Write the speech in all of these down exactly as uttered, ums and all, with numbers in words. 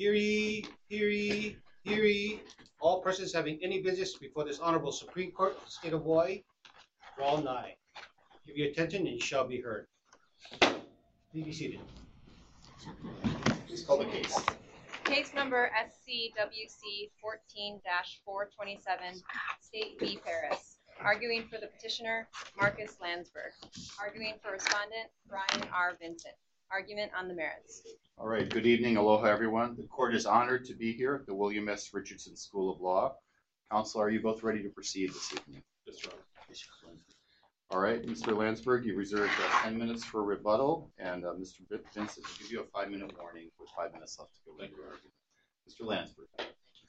Hear ye, hear ye, hear ye. All persons having any business before this Honorable Supreme Court of the State of Hawaii, draw nigh. Give your attention and you shall be heard. Please be seated. Please call the case. Case number S C W C fourteen dash four twenty-seven, State v. Paris. Arguing for the petitioner, Marcus Landsberg. Arguing for respondent, Brian R. Vincent. Argument on the merits. All right, good evening. Aloha, everyone. The court is honored to be here at the William S. Richardson School of Law. Counsel, are you both ready to proceed this evening? Yes, Your Honor. All right, Mister Landsberg, you reserved uh, ten minutes for rebuttal, and uh, Mister Vincent will give you a five-minute warning with five minutes left to go into your argument. Mister Landsberg.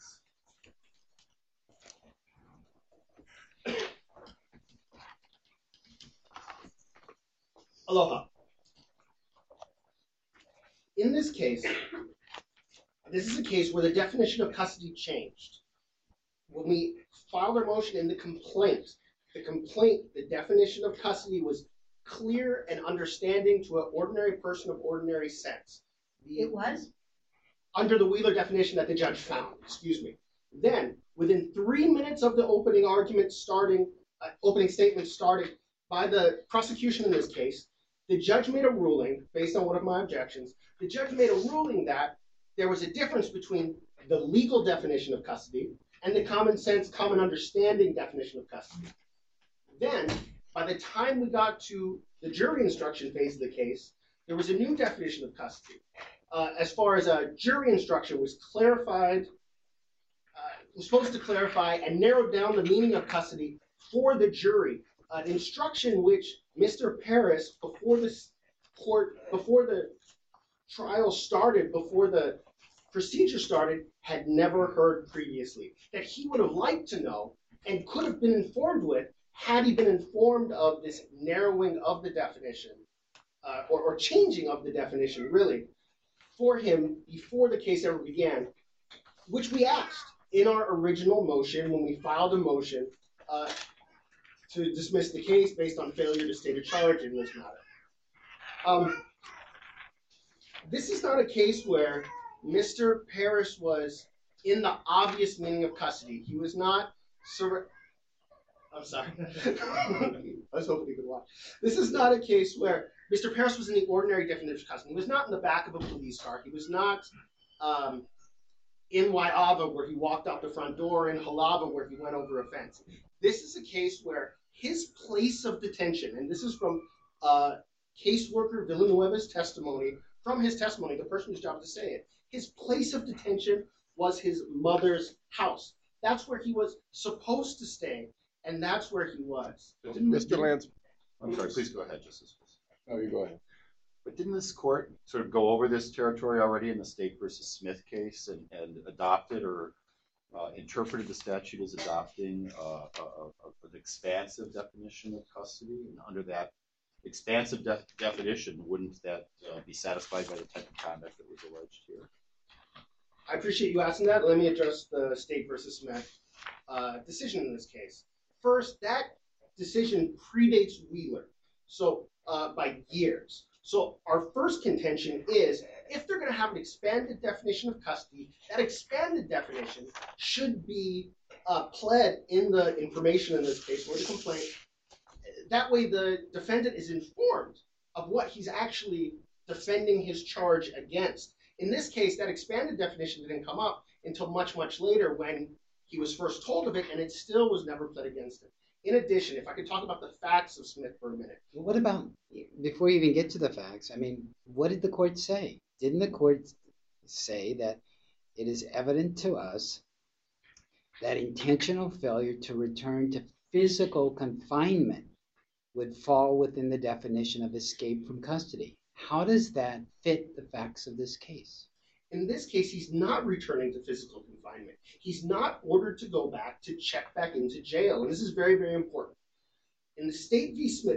Aloha. In this case, this is a case where the definition of custody changed. When we filed our motion in the complaint, the complaint, the definition of custody was clear and understanding to an ordinary person of ordinary sense. The, It was? Under the Wheeler definition that the judge found, excuse me. Then, within three minutes of the opening argument starting, uh, opening statement starting by the prosecution in this case, the judge made a ruling, based on one of my objections, the judge made a ruling that there was a difference between the legal definition of custody and the common sense, common understanding definition of custody. Then, by the time we got to the jury instruction phase of the case, there was a new definition of custody. Uh, as far as a jury instruction was clarified, uh, was supposed to clarify and narrow down the meaning of custody for the jury. An instruction which Mister Paris, before this court, before the trial started, before the procedure started, had never heard previously. That he would have liked to know and could have been informed with had he been informed of this narrowing of the definition, uh, or, or changing of the definition, really, for him before the case ever began, which we asked in our original motion when we filed a motion uh, to dismiss the case based on failure to state a charge in this matter. Um, this is not a case where Mister Paris was in the obvious meaning of custody. He was not sur- I'm sorry. I was hoping you could watch. This is not a case where Mister Paris was in the ordinary definition of custody. He was not in the back of a police car. He was not um, in Waiava where he walked out the front door, in Halava where he went over a fence. This is a case where his place of detention, and this is from uh, caseworker Villanueva's testimony, from his testimony, the person whose job is to say it, his place of detention was his mother's house. That's where he was supposed to stay, and that's where he was. Mister Lance. I'm sorry, please go ahead, Justice. No, you go ahead. But didn't this court sort of go over this territory already in the State versus Smith case and, and adopted or uh, interpreted the statute as adopting uh, a, a, an expansive definition of custody? And under that expansive def- definition, wouldn't that uh, be satisfied by the type of conduct that was alleged here? I appreciate you asking that. Let me address the State versus Smith uh, decision in this case. First, that decision predates Wheeler, so uh, by years. So our first contention is, if they're going to have an expanded definition of custody, that expanded definition should be uh, pled in the information in this case, or the complaint. That way the defendant is informed of what he's actually defending his charge against. In this case, that expanded definition didn't come up until much, much later when he was first told of it, and it still was never pled against him. In addition, if I could talk about the facts of Smith for a minute. Well, what about, before you even get to the facts, I mean, what did the court say? Didn't the court say that it is evident to us that intentional failure to return to physical confinement would fall within the definition of escape from custody? How does that fit the facts of this case? In this case, he's not returning to physical confinement. He's not ordered to go back to check back into jail. And this is very, very important. In the State v. Smith,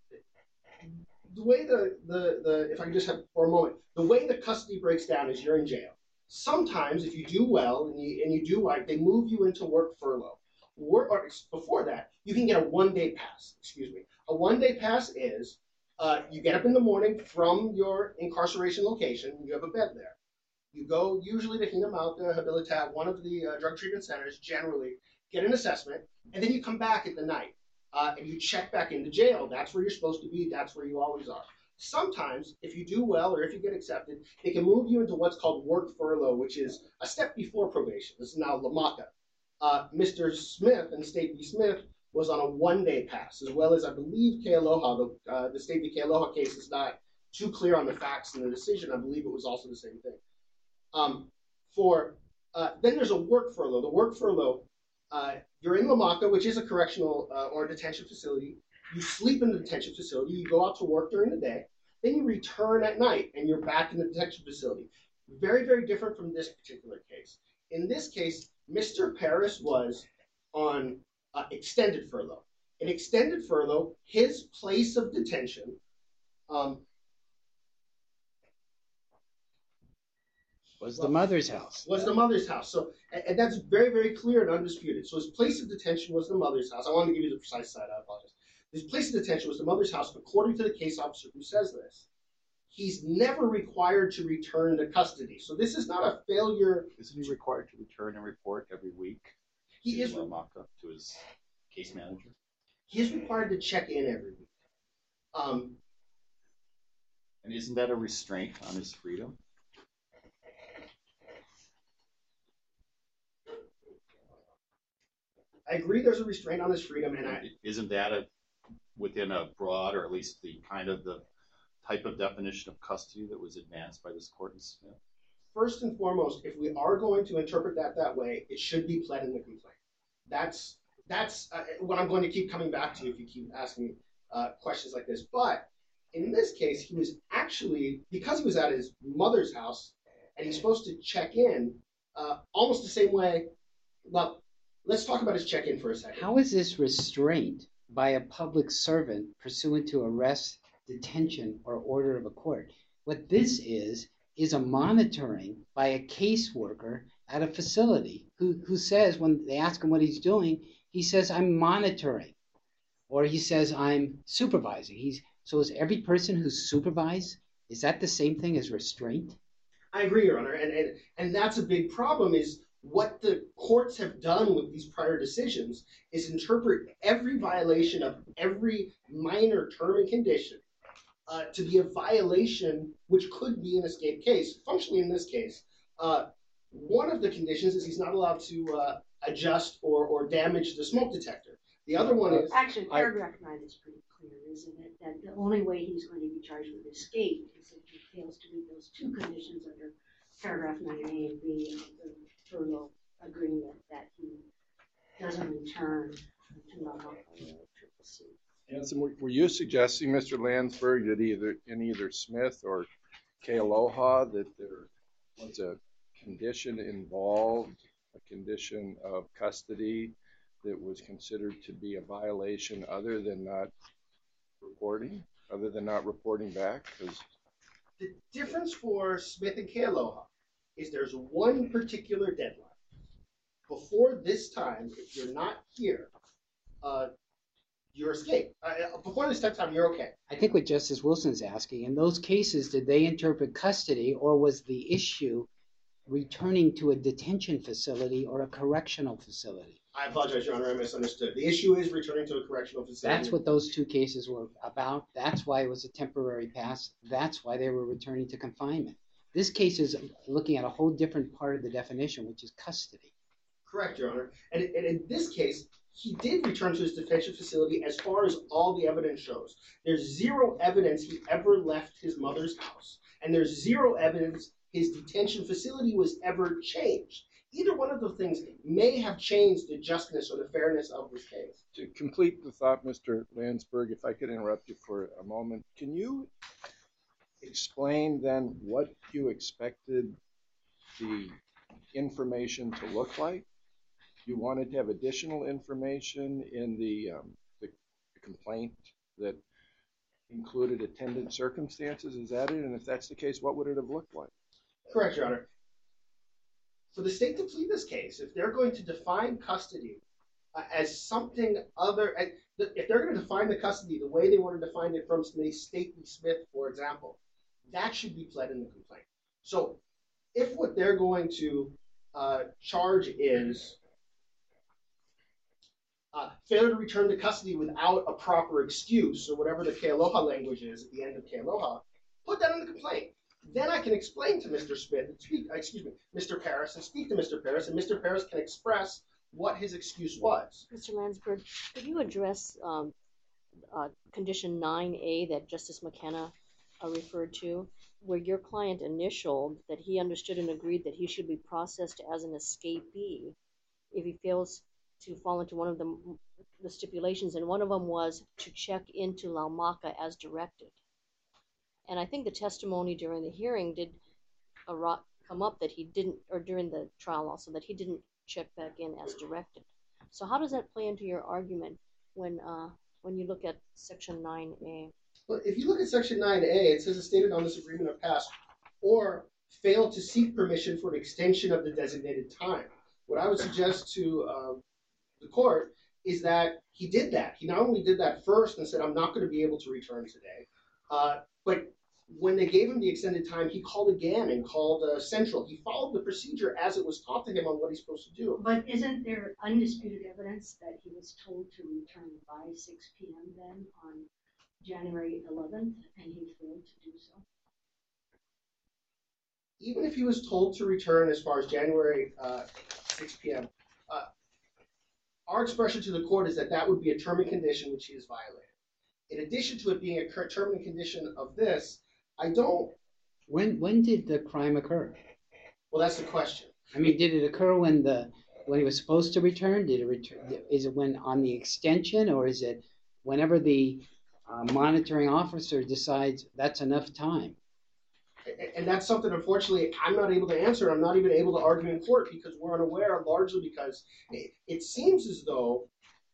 the way the, the, the if I can just have for a moment, the way the custody breaks down is you're in jail. Sometimes, if you do well and you, and you do right, they move you into work furlough. Work, or before that, you can get a one-day pass. Excuse me. A one-day pass is uh, you get up in the morning from your incarceration location, you have a bed there. You go usually to Hina Malka, Habilitat, one of the uh, drug treatment centers, generally, get an assessment, and then you come back at the night uh, and you check back into jail. That's where you're supposed to be. That's where you always are. Sometimes, if you do well or if you get accepted, they can move you into what's called work furlough, which is a step before probation. This is now LaMaca. Uh, Mister Smith and State v. Smith was on a one-day pass, as well as, I believe, Kealoha. The, uh, the State v. Kealoha case is not too clear on the facts in the decision. I believe it was also the same thing. Um, for uh, then there's a work furlough. The work furlough, uh, you're in LaMaca, which is a correctional uh, or detention facility. You sleep in the detention facility. You go out to work during the day. Then you return at night, and you're back in the detention facility. Very, very different from this particular case. In this case, Mister Paris was on uh, extended furlough. In extended furlough, his place of detention um, Was the mother's house. Was the mother's house. So, and, and that's very, very clear and undisputed. So his place of detention was the mother's house. I wanted to give you the precise side. I apologize. His place of detention was the mother's house, according to the case officer who says this. He's never required to return to custody. So this is not a failure. Isn't he required to return and report every week? He to is. LaMaca, to his case manager. He is required to check in every week. Um, and isn't that a restraint on his freedom? I agree there's a restraint on his freedom, and I... Isn't that a, within a broad, or at least the kind of the type of definition of custody that was advanced by this court in Smith? First and foremost, if we are going to interpret that that way, it should be pled in the complaint. That's that's uh, what I'm going to keep coming back to if you keep asking me uh, questions like this. But in this case, he was actually, because he was at his mother's house, and he's supposed to check in uh, almost the same way. Well, let's talk about his check-in for a second. How is this restraint by a public servant pursuant to arrest, detention, or order of a court? What this is, is a monitoring by a caseworker at a facility who, who says, when they ask him what he's doing, he says, I'm monitoring. Or he says, I'm supervising. He's So is every person who's supervised, is that the same thing as restraint? I agree, Your Honor, and, and, and that's a big problem is what the courts have done with these prior decisions is interpret every violation of every minor term and condition uh, to be a violation which could be an escape case. Functionally, in this case, uh, one of the conditions is he's not allowed to uh, adjust or, or damage the smoke detector. The other one is... Actually, paragraph nine is pretty clear, isn't it? That the only way he's going to be charged with escape is if he fails to meet those two conditions under paragraph nine A and B of the furlough agreement, that he doesn't return to LaMaca Triple C. Yes, and were were you suggesting, Mister Landsberg, that either in either Smith or Kealoha that there was a condition involved, a condition of custody that was considered to be a violation other than not reporting, other than not reporting back? 'Cause the difference for Smith and Kealoha is there's one particular deadline. Before this time, if you're not here, uh, you're escaped. Uh, before this time, you're okay. I think what Justice Wilson's asking, in those cases, did they interpret custody, or was the issue returning to a detention facility or a correctional facility? I apologize, Your Honor, I misunderstood. The issue is returning to a correctional facility. That's what those two cases were about. That's why it was a temporary pass. That's why they were returning to confinement. This case is looking at a whole different part of the definition, which is custody. Correct, Your Honor. And, and in this case, he did return to his detention facility as far as all the evidence shows. There's zero evidence he ever left his mother's house. And there's zero evidence his detention facility was ever changed. Either one of those things may have changed the justness or the fairness of this case. to complete the thought, Mister Landsberg, if I could interrupt you for a moment, can you explain then what you expected the information to look like? You wanted to have additional information in the, um, the, the complaint that included attendant circumstances, is that it? And if that's the case, what would it have looked like? Correct, Your Honor. For the state to plead this case, if they're going to define custody uh, as something other, uh, if they're going to define the custody the way they want to define it from State v. Smith, for example, that should be pled in the complaint. So if what they're going to uh, charge is uh, failure to return to custody without a proper excuse, or whatever the Kealoha language is at the end of Kealoha, put that in the complaint. Then I can explain to Mister Smith, speak, excuse me, Mister Paris, and speak to Mister Paris, and Mister Paris can express what his excuse was. Mister Landsberg, could you address um, uh, condition nine A that Justice McKenna uh, referred to, where your client initialed that he understood and agreed that he should be processed as an escapee if he fails to fall into one of the, the stipulations, and one of them was to check into Laumaka as directed. And I think the testimony during the hearing did ar- come up that he didn't, or during the trial also, that he didn't check back in as directed. So how does that play into your argument when uh, when you look at section nine A? Well, if you look at section nine A, it says as stated on this agreement of pass, or failed to seek permission for an extension of the designated time. What I would suggest to uh, the court is that he did that. He not only did that first and said, I'm not going to be able to return today, uh, but when they gave him the extended time, he called again and called uh, Central. He followed the procedure as it was taught to him on what he's supposed to do. But isn't there undisputed evidence that he was told to return by six p m then on January eleventh, and he failed to do so? Even if he was told to return as far as January uh, six p m, uh, our expression to the court is that that would be a term and condition which he has violated. In addition to it being a term and condition of this, I don't. When when did the crime occur? Well, that's the question. I mean, did it occur when the when he was supposed to return? Did it return? Is it when on the extension, or is it whenever the uh, monitoring officer decides that's enough time? And that's something, unfortunately, I'm not able to answer. I'm not even able to argue in court because we're unaware, largely because it, it seems as though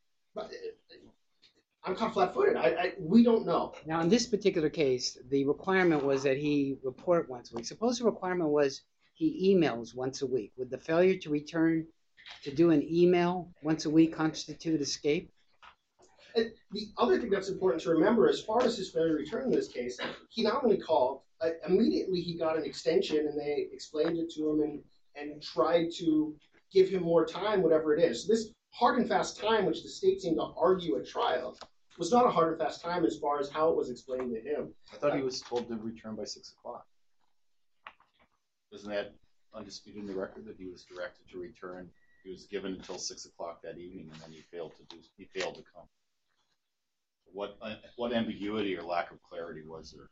I'm caught flat-footed. I, I, we don't know. Now, in this particular case, the requirement was that he report once a week. Suppose the requirement was he emails once a week. Would the failure to return to do an email once a week constitute escape? And the other thing that's important to remember, as far as his failure to return in this case, he not only called, uh, immediately he got an extension and they explained it to him and, and tried to give him more time, whatever it is. So this hard and fast time, which the state seemed to argue at trial, was not a hard and fast time as far as how it was explained to him. I thought he was told to return by six o'clock. Isn't that undisputed in the record that he was directed to return? He was given until six o'clock that evening, and then he failed to do. He failed to come. What uh, what ambiguity or lack of clarity was there?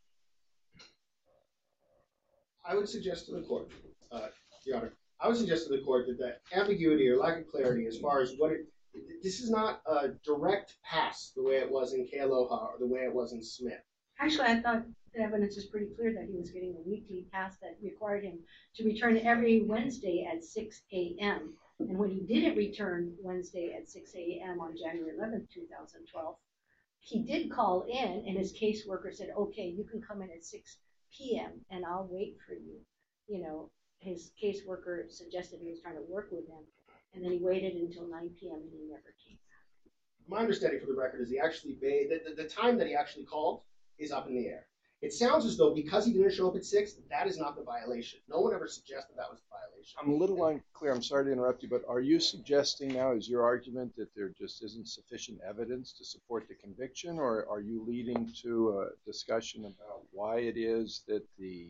I would suggest to the court, uh, Your Honor, I would suggest to the court that that ambiguity or lack of clarity as far as what it, this is not a direct pass the way it was in Kealoha or the way it was in Smith. Actually, I thought the evidence is pretty clear that he was getting a weekly pass that required him to return every Wednesday at six a m And when he didn't return Wednesday at six a m on January eleventh, two thousand twelve, he did call in, and his caseworker said, okay, you can come in at six p m and I'll wait for you. You know, his caseworker suggested he was trying to work with him, and then he waited until nine p m and he never came back. My understanding for the record is he actually made, the, the, the time that he actually called is up in the air. It sounds as though because he didn't show up at six, that is not the violation. No one ever suggested that was the violation. I'm a little unclear. I'm sorry to interrupt you, but are you suggesting now, is your argument that there just isn't sufficient evidence to support the conviction, or are you leading to a discussion about why it is that the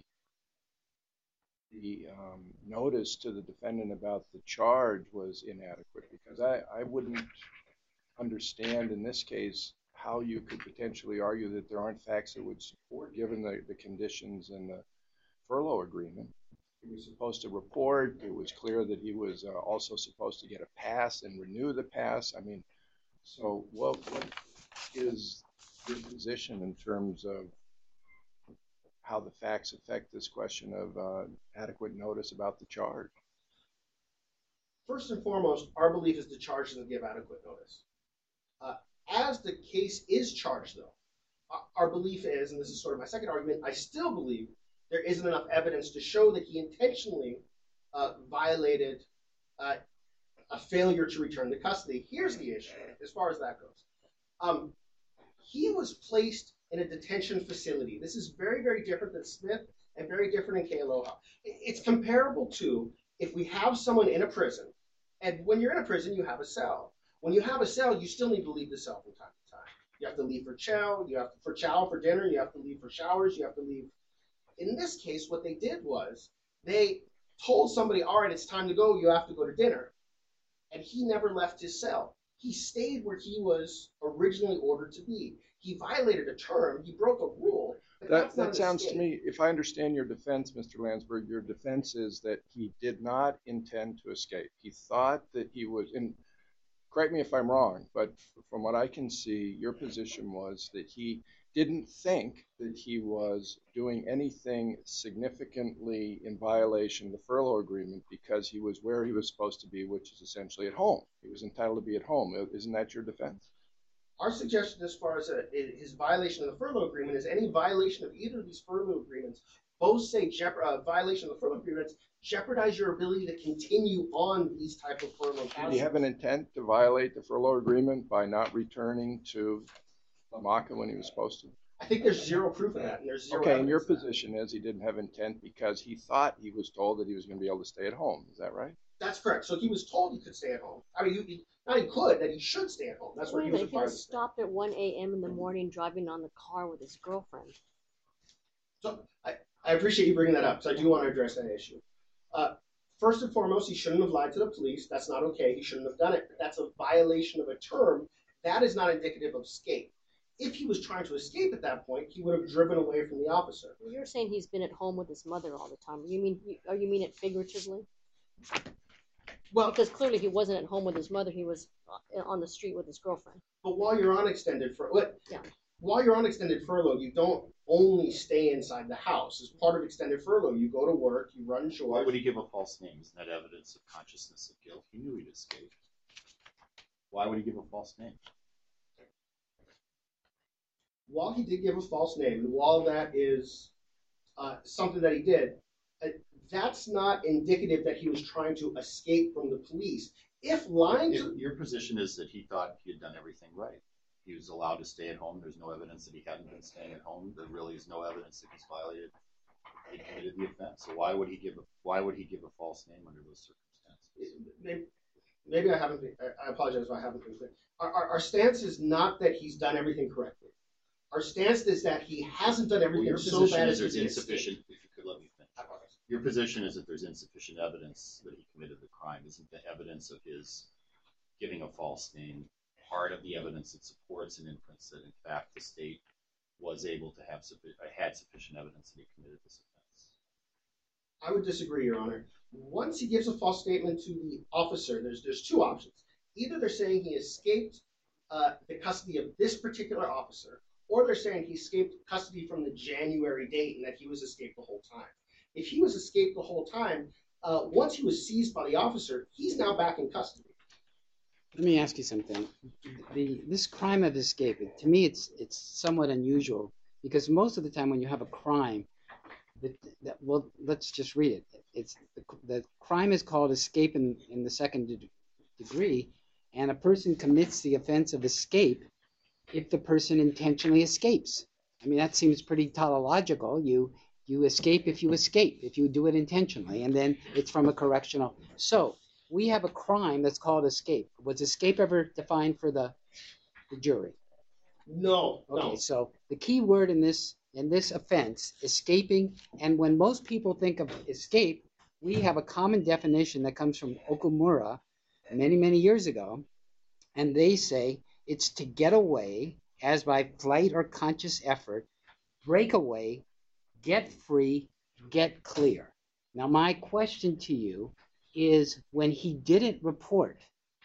the um, notice to the defendant about the charge was inadequate? Because I, I wouldn't understand in this case how you could potentially argue that there aren't facts that would support, given the, the conditions in the furlough agreement. He was supposed to report. It was clear that he was uh, also supposed to get a pass and renew the pass. I mean, so what, what is your position in terms of how the facts affect this question of uh, adequate notice about the charge? First and foremost, our belief is the charge doesn't give adequate notice. Uh, As the case is charged, though, our belief is, and this is sort of my second argument, I still believe there isn't enough evidence to show that he intentionally uh, violated uh, a failure to return to custody. Here's the issue, as far as that goes. Um, he was placed in a detention facility. This is very, very different than Smith and very different in Kealoha. It's comparable to if we have someone in a prison, and when you're in a prison, you have a cell. When you have a cell, you still need to leave the cell from time to time. You have to leave for chow, you have to, for chow for dinner, you have to leave for showers, you have to leave. In this case, what they did was they told somebody, all right, it's time to go, you have to go to dinner. And he never left his cell. He stayed where he was originally ordered to be. He violated a term, he broke a rule. But That, that's not that an sounds to escape. me, if I understand your defense, Mister Landsberg, your defense is that he did not intend to escape. He thought that he was, and correct me if I'm wrong, but from what I can see, your position was that he didn't think that he was doing anything significantly in violation of the furlough agreement because he was where he was supposed to be, which is essentially at home. He was entitled to be at home. Isn't that your defense? Our suggestion as far as a, his violation of the furlough agreement is any violation of either of these furlough agreements, both say jeop- uh, violation of the furlough agreements jeopardize your ability to continue on these type of furlough Did he have an intent to violate the furlough agreement by not returning to Lamaka when he was supposed to? I think there's zero proof of that, and there's zero Okay, and your evidence of that. position is he didn't have intent because he thought he was told that he was going to be able to stay at home. Is that right? That's correct. So he was told he could stay at home. I mean, he, he, not he could, that he should stay at home. That's what Wait he a was minute, he required was to stay. stopped at one a.m. in the morning driving on the car with his girlfriend. So I, I appreciate you bringing that up, so I do want to address that issue. Uh, first and foremost, he shouldn't have lied to the police. That's not okay. He shouldn't have done it. But that's a violation of a term. That is not indicative of escape. If he was trying to escape at that point, he would have driven away from the officer. You're saying he's been at home with his mother all the time. You mean, or you mean it figuratively? Well, Because clearly he wasn't at home with his mother. He was on the street with his girlfriend. but while you're on extended furlough, Yeah. while you're on extended furlough, you don't only stay inside the house. As part of extended furlough, you go to work, you run chores. Why would he give a false name? Isn't that evidence of consciousness of guilt? He knew he'd escape. Why would he give a false name? While he did give a false name, and while that is uh, something that he did, uh, that's not indicative that he was trying to escape from the police. If lying to If your position is that he thought he had done everything right. He was allowed to stay at home. There's no evidence that he hadn't been staying at home. There really is no evidence that he's violated, he committed the offense. So why would he give a why would he give a false name under those circumstances? maybe, maybe I haven't been, I apologize if I haven't been clear. Our, our, our stance is not that he's done everything correctly. Our stance is that he hasn't done Well, everything your so position bad is as there's to be insufficient. escaped. If you could let me finish. I apologize. Your position is that there's insufficient evidence that he committed the crime. Isn't the evidence of his giving a false name part of the evidence that supports an inference that, in fact, the state was able to have suffi- had sufficient evidence that he committed this offense? I would disagree, Your Honor. Once he gives a false statement to the officer, there's there's two options. Either they're saying he escaped uh, the custody of this particular officer, or they're saying he escaped custody from the January date and that he was escaped the whole time. If he was escaped the whole time, uh, once he was seized by the officer, he's now back in custody. Let me ask you something. The this crime of escape, to me, it's it's somewhat unusual because most of the time when you have a crime, that, that well, let's just read it. It's the, the crime is called escape in, in the second de- degree, and a person commits the offense of escape if the person intentionally escapes. I mean, that seems pretty tautological. You you escape if you escape, if you do it intentionally, and then it's from a correctional. So we have a crime that's called escape. Was escape ever defined for the, the jury? No, Okay, no. so the key word in this in this offense, escaping, and when most people think of escape, we have a common definition that comes from Okumura many, many years ago, and they say it's to get away as by flight or conscious effort, break away, get free, get clear. Now, my question to you is when he didn't report,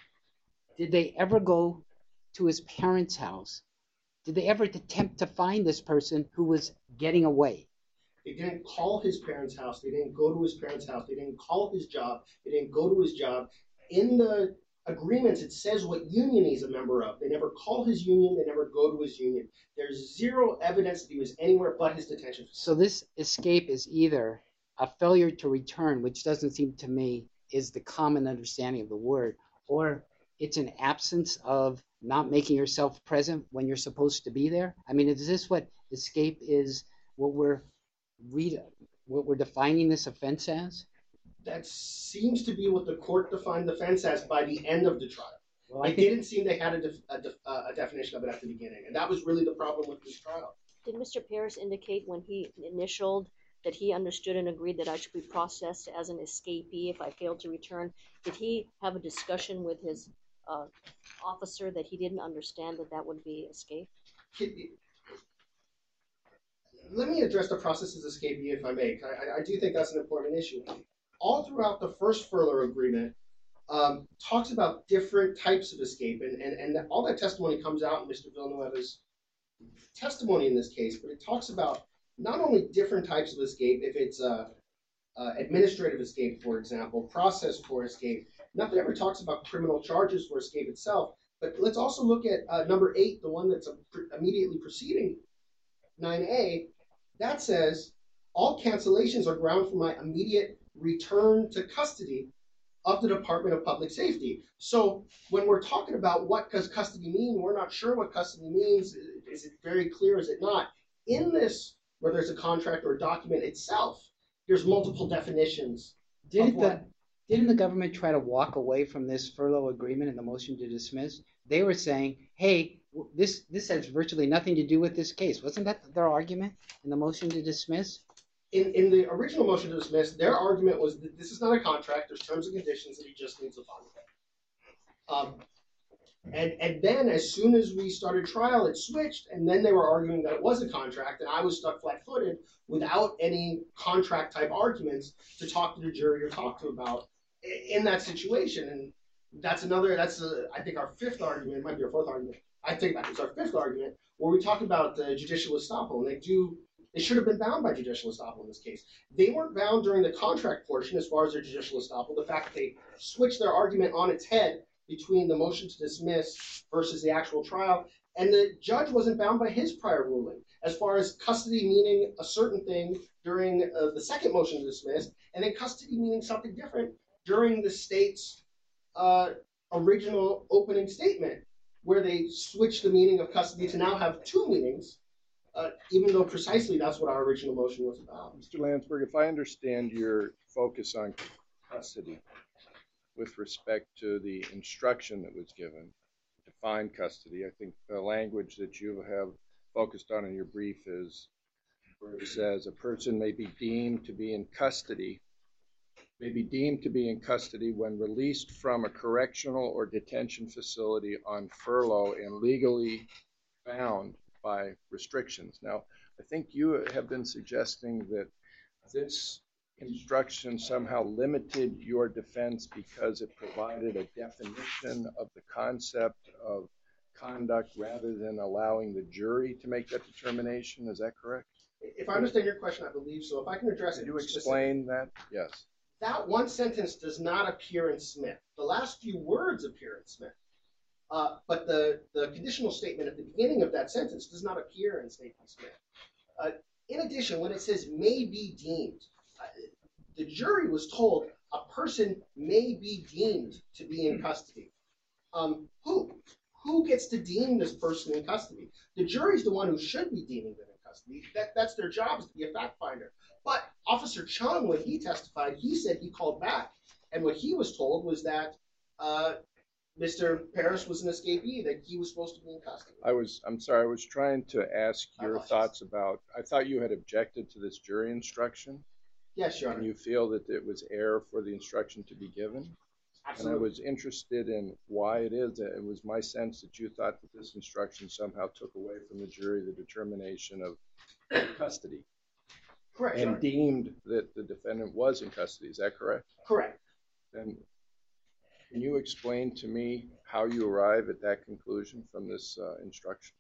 did they ever go to his parents' house? Did they ever attempt to find this person who was getting away? They didn't call his parents' house. They didn't go to his parents' house. They didn't call his job. They didn't go to his job. In the agreements, it says what union he's a member of. They never call his union. They never go to his union. There's zero evidence that he was anywhere but his detention facility. So this escape is either a failure to return, which doesn't seem to me is the common understanding of the word, or it's an absence of not making yourself present when you're supposed to be there. I mean, is this what escape is, what we're read, what we're defining this offense as? That seems to be what the court defined the offense as by the end of the trial. Well, I It think didn't seem they had a, def, a, def, uh, a definition of it at the beginning, and that was really the problem with this trial. Did Mister Paris indicate when he initialed that he understood and agreed that I should be processed as an escapee if I failed to return? Did he have a discussion with his uh, officer that he didn't understand that that would be escape? Let me address the process as escapee, if I may. I, I do think that's an important issue. All throughout the first furlough agreement, um, talks about different types of escape, and, and, and all that testimony comes out in Mister Villanueva's testimony in this case, but it talks about not only different types of escape, if it's uh, uh, administrative escape, for example, process for escape. Nothing ever talks about criminal charges for escape itself, but let's also look at uh, number eight, the one that's immediately preceding nine A. That says, all cancellations are ground for my immediate return to custody of the Department of Public Safety. So when we're talking about what does custody mean, we're not sure what custody means. Is it very clear? Is it not? In this, whether it's a contract or a document itself, there's multiple definitions. Didn't of the what- didn't the government try to walk away from this furlough agreement in the motion to dismiss? They were saying, "Hey, w- this this has virtually nothing to do with this case." Wasn't that their argument in the motion to dismiss? In, in the original motion to dismiss, their argument was that this is not a contract, there's terms and conditions that he just needs to follow. Um, and, and then as soon as we started trial, it switched, and then they were arguing that it was a contract, and I was stuck flat-footed without any contract-type arguments to talk to the jury or talk to about i- in that situation. And that's another, that's, a, I think, our fifth argument, it might be our fourth argument, I think that was our fifth argument, where we talk about uh, judicial estoppel, and they do They should have been bound by judicial estoppel in this case. They weren't bound during the contract portion as far as their judicial estoppel. The fact that they switched their argument on its head between the motion to dismiss versus the actual trial, and the judge wasn't bound by his prior ruling as far as custody meaning a certain thing during uh, the second motion to dismiss, and then custody meaning something different during the state's uh, original opening statement, where they switched the meaning of custody to now have two meanings. Uh, even though precisely that's what our original motion was about. Mister Landsberg, if I understand your focus on custody with respect to the instruction that was given to find custody, I think the language that you have focused on in your brief is where it says a person may be deemed to be in custody, may be deemed to be in custody when released from a correctional or detention facility on furlough and legally bound by restrictions. Now, I think you have been suggesting that this instruction somehow limited your defense because it provided a definition of the concept of conduct rather than allowing the jury to make that determination. Is that correct? If I understand your question, I believe so. If I can address Can it. you explain that? Yes. That one sentence does not appear in Smith. The last few words appear in Smith. Uh, but the, the conditional statement at the beginning of that sentence does not appear in State v. Smith. Uh, in addition, when it says may be deemed, uh, the jury was told a person may be deemed to be in custody. Um, who? Who gets to deem this person in custody? The jury's the one who should be deeming them in custody. That, that's their job, is to be a fact finder. But Officer Chung, when he testified, he said he called back. And what he was told was that uh, Mister Paris was an escapee, that he was supposed to be in custody. I was, I'm sorry, I was trying to ask your apologize. thoughts about, I thought you had objected to this jury instruction, Yes, Your Honor. and you feel that it was error for the instruction to be given? And I Absolutely. was interested in why it is. It was my sense that you thought that this instruction somehow took away from the jury the determination of custody Correct, Your and Honor. deemed that the defendant was in custody. Is that correct? Correct. Then can you explain to me how you arrive at that conclusion from this uh, instruction?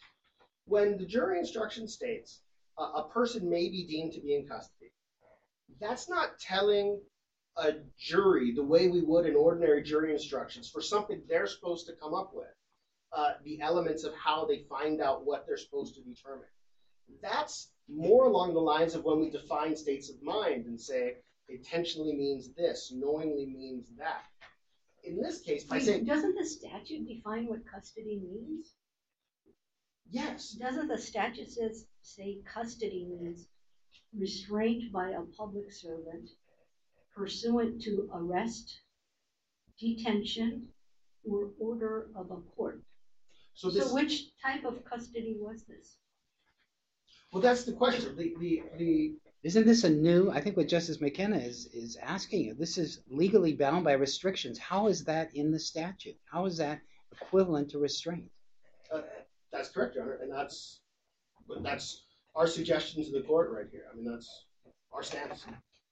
When the jury instruction states uh, a person may be deemed to be in custody, that's not telling a jury the way we would in ordinary jury instructions for something they're supposed to come up with, uh, the elements of how they find out what they're supposed to determine. That's more along the lines of when we define states of mind and say intentionally means this, knowingly means that. In this case, by Wait, saying doesn't the statute define what custody means? yes, Doesn't the statute says, say custody means restraint by a public servant pursuant to arrest, detention, or order of a court. So this, So which type of custody was this? well, that's the question. The, the, the, Isn't this a new, I think what Justice McKenna is, is asking you, this is legally bound by restrictions. How is that in the statute? How is that equivalent to restraint? uh, that's correct, Your Honor, and that's, but that's our suggestion to the court right here. I mean, that's our stance.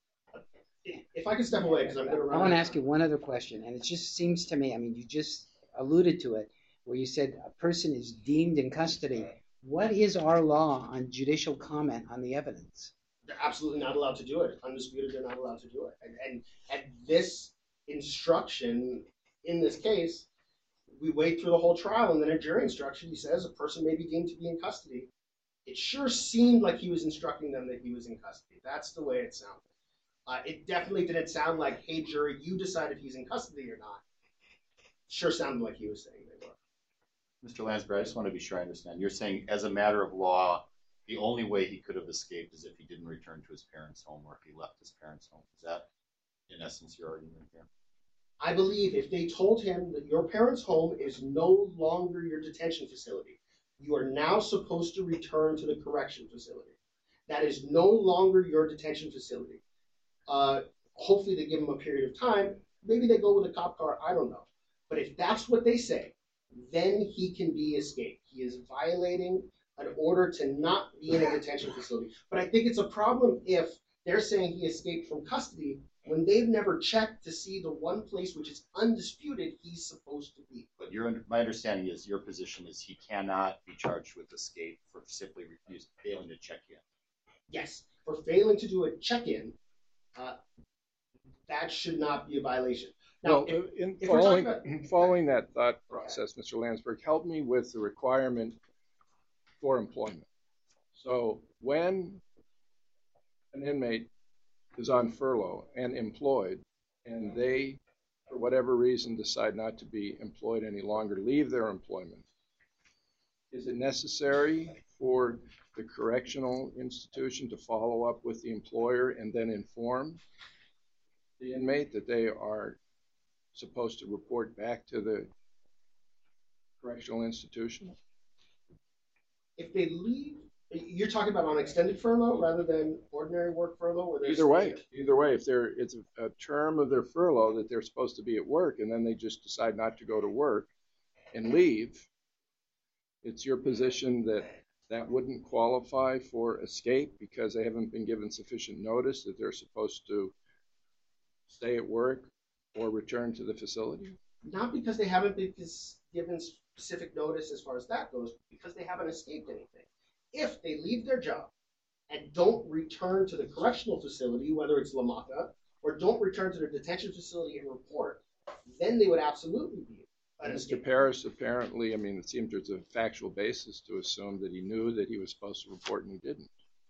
If if I could step away, because I'm going to run. I want to out of ask time. you one other question, and it just seems to me, I mean, you just alluded to it, where you said a person is deemed in custody. What is our law on judicial comment on the evidence? They're absolutely not allowed to do it. Undisputed, they're not allowed to do it. And, and at this instruction, in this case, we wait through the whole trial, and then a jury instruction, he says a person may be deemed to be in custody. It sure seemed like he was instructing them that he was in custody. That's the way it sounded. Uh, it definitely didn't sound like, hey, jury, you decide if he's in custody or not. Sure sounded like he was saying they were. Mister Landsberg, I just want to be sure I understand. You're saying as a matter of law, the only way he could have escaped is if he didn't return to his parents' home or if he left his parents' home. Is that, in essence, your argument here? I believe if they told him that your parents' home is no longer your detention facility, you are now supposed to return to the correction facility. That is no longer your detention facility. Uh, hopefully they give him a period of time. Maybe they go with a cop car. I don't know. But if that's what they say, then he can be escaped. He is violating an order to not be in a detention facility. But I think it's a problem if they're saying he escaped from custody when they've never checked to see the one place which is undisputed he's supposed to be. But your, my understanding is your position is he cannot be charged with escape for simply refusing, failing to check in. Yes, for failing to do a check-in, uh, that should not be a violation. Now, Well, if, in if we're talking following, about- following that thought process, Mister Landsberg, help me with the requirement for employment. So when an inmate is on furlough and employed, and they, for whatever reason, decide not to be employed any longer, leave their employment, is it necessary for the correctional institution to follow up with the employer and then inform the inmate that they are supposed to report back to the correctional institution? if they leave, you're talking about on extended furlough rather than ordinary work furlough? Where they're Either way, staying- either way, if they're, it's a, a term of their furlough that they're supposed to be at work and then they just decide not to go to work and leave, it's your position that that wouldn't qualify for escape because they haven't been given sufficient notice that they're supposed to stay at work or return to the facility? Not because they haven't been gis- given specific notice as far as that goes, because they haven't escaped anything. If they leave their job and don't return to the correctional facility, whether it's La Mata, or don't return to their detention facility and report, then they would absolutely be an Mister escape. Paris apparently, I mean, it seems there's a factual basis to assume that he knew that he was supposed to report and he didn't.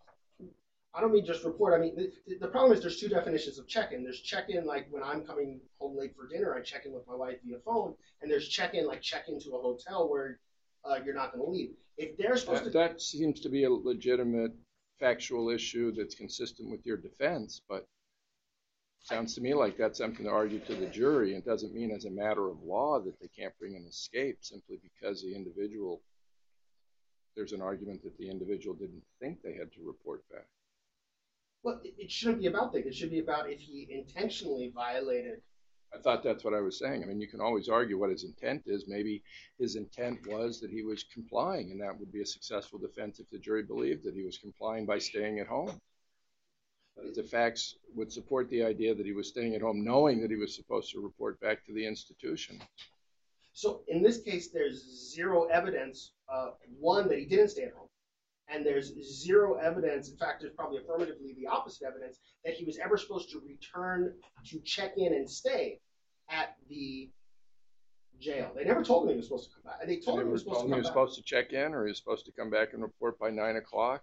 I don't mean just report. I mean, the, the problem is there's two definitions of check-in. There's check-in like when I'm coming home late for dinner, I check in with my wife via phone, and there's check-in like check into a hotel where uh, you're not going to leave. If they're supposed That, to, that seems to be a legitimate factual issue that's consistent with your defense, but sounds to me like that's something to argue to the jury. It doesn't mean as a matter of law that they can't bring an escape simply because the individual, there's an argument that the individual didn't think they had to report back. well, it, it shouldn't be about that. It should be about if he intentionally violated. I thought that's what I was saying. I mean, you can always argue what his intent is. Maybe his intent was that he was complying, and that would be a successful defense if the jury believed that he was complying by staying at home. But the facts would support the idea that he was staying at home knowing that he was supposed to report back to the institution. So in this case, there's zero evidence, uh, one, that he didn't stay at home. And there's zero evidence, in fact, there's probably affirmatively the opposite evidence, that he was ever supposed to return to check in and stay at the jail. They never told him he was supposed to come back. They told him he was supposed to He come was back. supposed to check in, or he was supposed to come back and report by nine o'clock.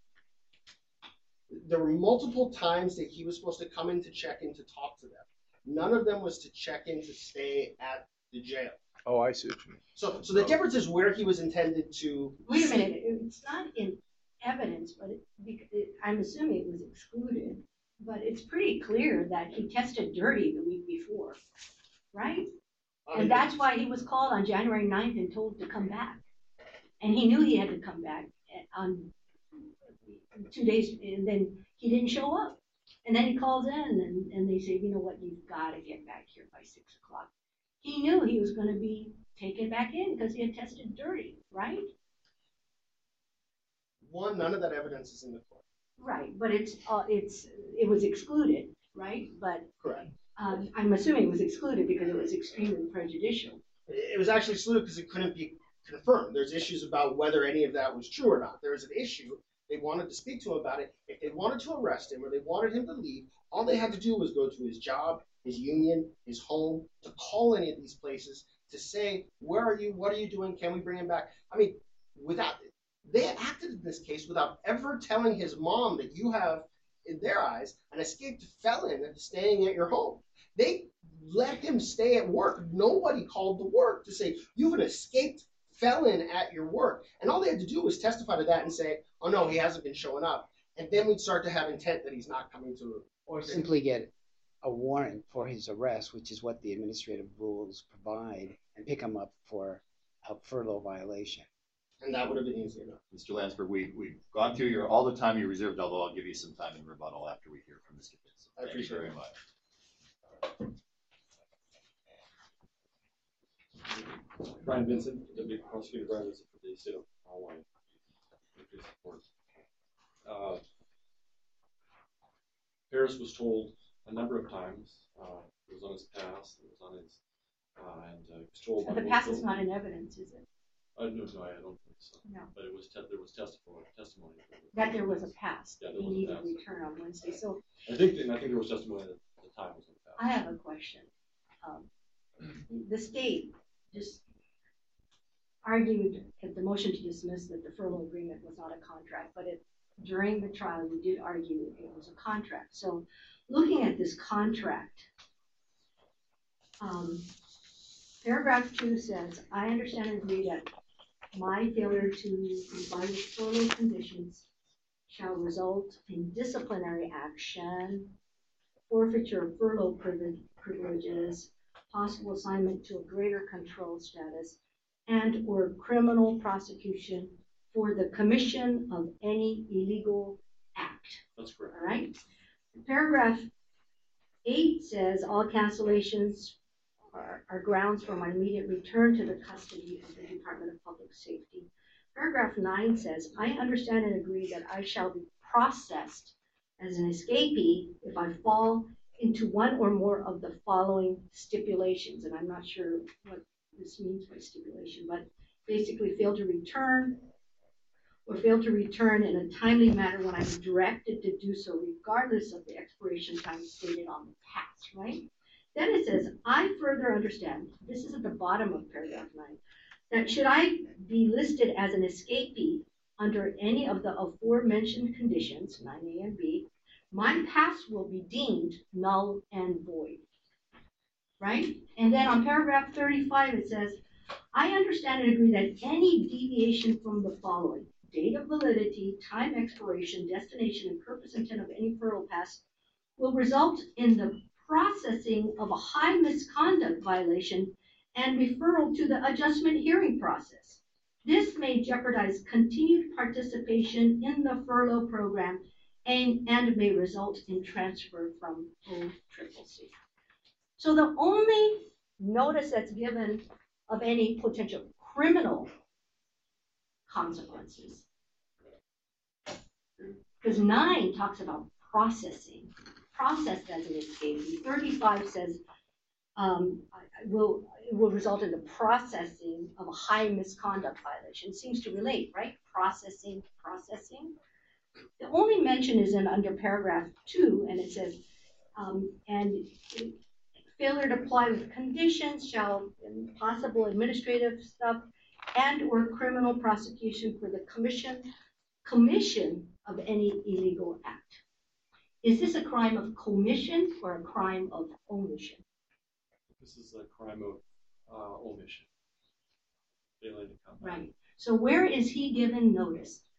There were multiple times that he was supposed to come in to check in to talk to them. None of them was to check in to stay at the jail. Oh, I see what you mean. So, so the difference is where he was intended to. Wait a minute, it's not in evidence, but it, bec- it, I I'm assuming it was excluded, but it's pretty clear that he tested dirty the week before, right? And that's why he was called on January ninth and told to come back. And he knew he had to come back on two days, and then he didn't show up. And then he calls in, and, and they say, you know what, you've got to get back here by six o'clock. He knew he was going to be taken back in because he had tested dirty, right? One, none of that evidence is in the court. Right, but it's uh, it's it was excluded, right? But Correct. um, I'm assuming it was excluded because it was extremely prejudicial. It was actually excluded because it couldn't be confirmed. There's issues about whether any of that was true or not. There was an issue. They wanted to speak to him about it. If they wanted to arrest him or they wanted him to leave, all they had to do was go to his job, his union, his home, to call any of these places to say, where are you? What are you doing? Can we bring him back? I mean, without they acted in this case without ever telling his mom that you have, in their eyes, an escaped felon staying at your home. They let him stay at work. Nobody called to work to say, you have an escaped felon at your work. And all they had to do was testify to that and say, oh no, he hasn't been showing up. And then we'd start to have intent that he's not coming to. Or simply get a warrant for his arrest, which is what the administrative rules provide, and pick him up for a furlough violation. And that would have been easy enough. Mister Lansford, we, we've gone through your, all the time you reserved, although I'll give you some time in rebuttal after we hear from Mister Pitts. I Thank you appreciate very it. much. Brian Vincent, Deputy Prosecutor Brian Vincent for the state of Hawaii. Uh, Harris was told a number of times, uh, it was on his past, it was on his, uh, and uh, he was told. But the past is not in evidence, is it? Uh, no, no, I don't think so. No. But it was te- there was testimony, testimony. That there was a past. Yeah, there He was a needed past. to return on Wednesday. So I think, and I think there was testimony that the time was in the past. I have a question. Um, the state just argued at the motion to dismiss that the furlough agreement was not a contract, but it, during the trial, you did argue it was a contract. So looking at this contract, um, paragraph two says, I understand and agree that my failure to comply with furlough conditions shall result in disciplinary action, forfeiture of furlough privileges, possible assignment to a greater control status, and or criminal prosecution for the commission of any illegal act. That's correct. All right? Paragraph eight says all cancellations are, are grounds for my immediate return to the custody of the Department of Public Safety. Paragraph nine says, I understand and agree that I shall be processed as an escapee if I fall into one or more of the following stipulations. And I'm not sure what this means by stipulation, but basically fail to return or fail to return in a timely manner when I'm directed to do so, regardless of the expiration time stated on the pass, right? Then it says, I further understand, this is at the bottom of paragraph nine, that should I be listed as an escapee under any of the aforementioned conditions, nine A and B, my pass will be deemed null and void, right? And then on paragraph thirty-five, it says, I understand and agree that any deviation from the following, date of validity, time expiration, destination, and purpose intent of any furlough pass will result in the processing of a high misconduct violation and referral to the adjustment hearing process. This may jeopardize continued participation in the furlough program and, and may result in transfer from O C C C. So the only notice that's given of any potential criminal consequences, because nine talks about processing, processed as an escapee. thirty-five says um, will will result in the processing of a high misconduct violation. Seems to relate, right? Processing, processing. The only mention is in under paragraph two, and it says, um, and failure to apply with conditions shall, and possible administrative stuff, and or criminal prosecution for the commission commission of any illegal act. Is this a crime of commission or a crime of omission? This is a crime of uh, omission. Failing to come back. Right. So where is he given notice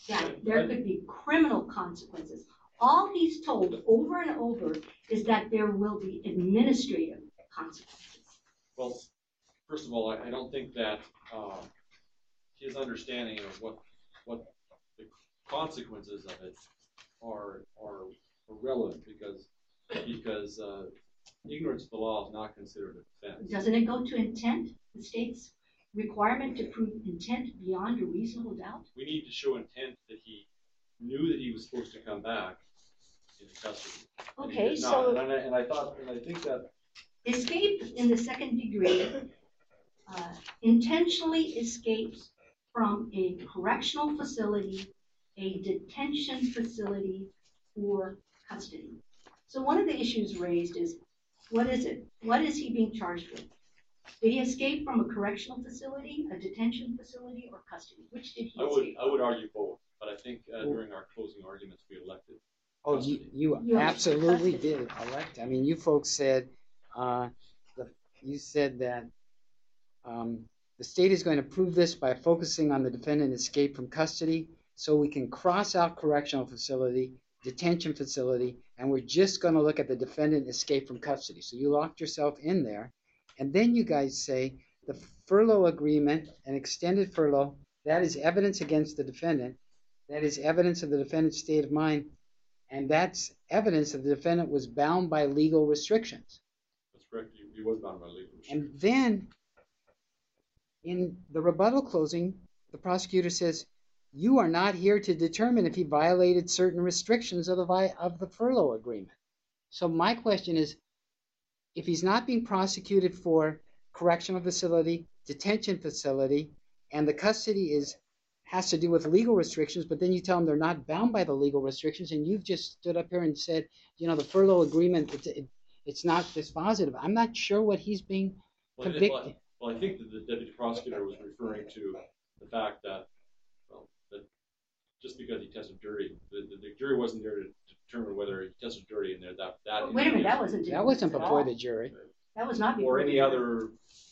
that there could be criminal consequences. All he's told over and over is that there will be administrative consequences. Well, first of all, I, I don't think that uh, his understanding of what what the consequences of it are are relevant because because uh, ignorance of the law is not considered a defense. Doesn't it go to intent? The state's requirement to prove intent beyond a reasonable doubt? We need to show intent that he knew that he was supposed to come back into custody. And he Okay, did not. so And I, and I thought, and I think that escape in the second degree uh, intentionally escapes from a correctional facility, a detention facility, or custody. So one of the issues raised is, what is it? What is he being charged with? Did he escape from a correctional facility, a detention facility, or custody? Which did he I would escape I would argue both, but I think uh, during our closing arguments we elected. Oh, you, custody. you You absolutely custody. did elect. I mean, you folks said, uh, the, you said that um, the state is going to prove this by focusing on the defendant escape from custody, so we can cross out correctional facility, detention facility, and we're just going to look at the defendant escape from custody. So you locked yourself in there, and then you guys say the furlough agreement, an extended furlough, that is evidence against the defendant. That is evidence of the defendant's state of mind. And that's evidence that the defendant was bound by legal restrictions. That's correct. He, he was bound by legal restrictions. And then, in the rebuttal closing, the prosecutor says, you are not here to determine if he violated certain restrictions of the, vi- of the furlough agreement. So my question is, if he's not being prosecuted for correctional facility, detention facility, and the custody is has to do with legal restrictions, but then you tell them they're not bound by the legal restrictions, and you've just stood up here and said, you know, the furlough agreement, it's, it, it's not dispositive. I'm not sure what he's being Well, I, convicted. well, well, I think that the deputy prosecutor was referring to the fact that, well, that just because he tested dirty, the, the, the jury wasn't there to determine whether he tested dirty in there. That that Wait a minute, that wasn't That wasn't at before all. the jury. That was not before or the any jury. other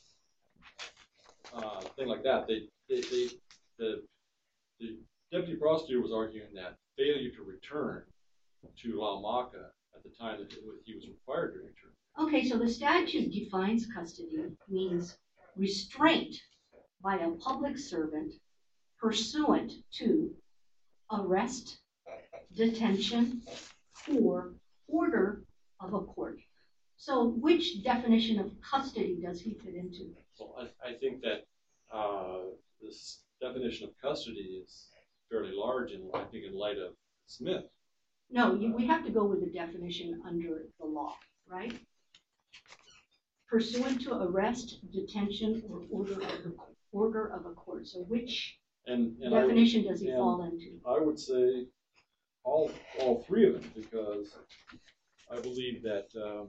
uh, thing like that. They, they, they, the, the deputy prosecutor was arguing that failure to return to Laumaka at the time that he was required to return. Okay, so the statute defines custody means restraint by a public servant pursuant to arrest, detention, or order of a court. So which definition of custody does he fit into? Well, I, I think that uh, this definition of custody is fairly large, in, I think, in light of Smith. No, you, we have to go with the definition under the law, right? Pursuant to arrest, detention, or order of the order of a court. So which And, and definition I would, does he and fall into? I would say all all three of them, because I believe that uh,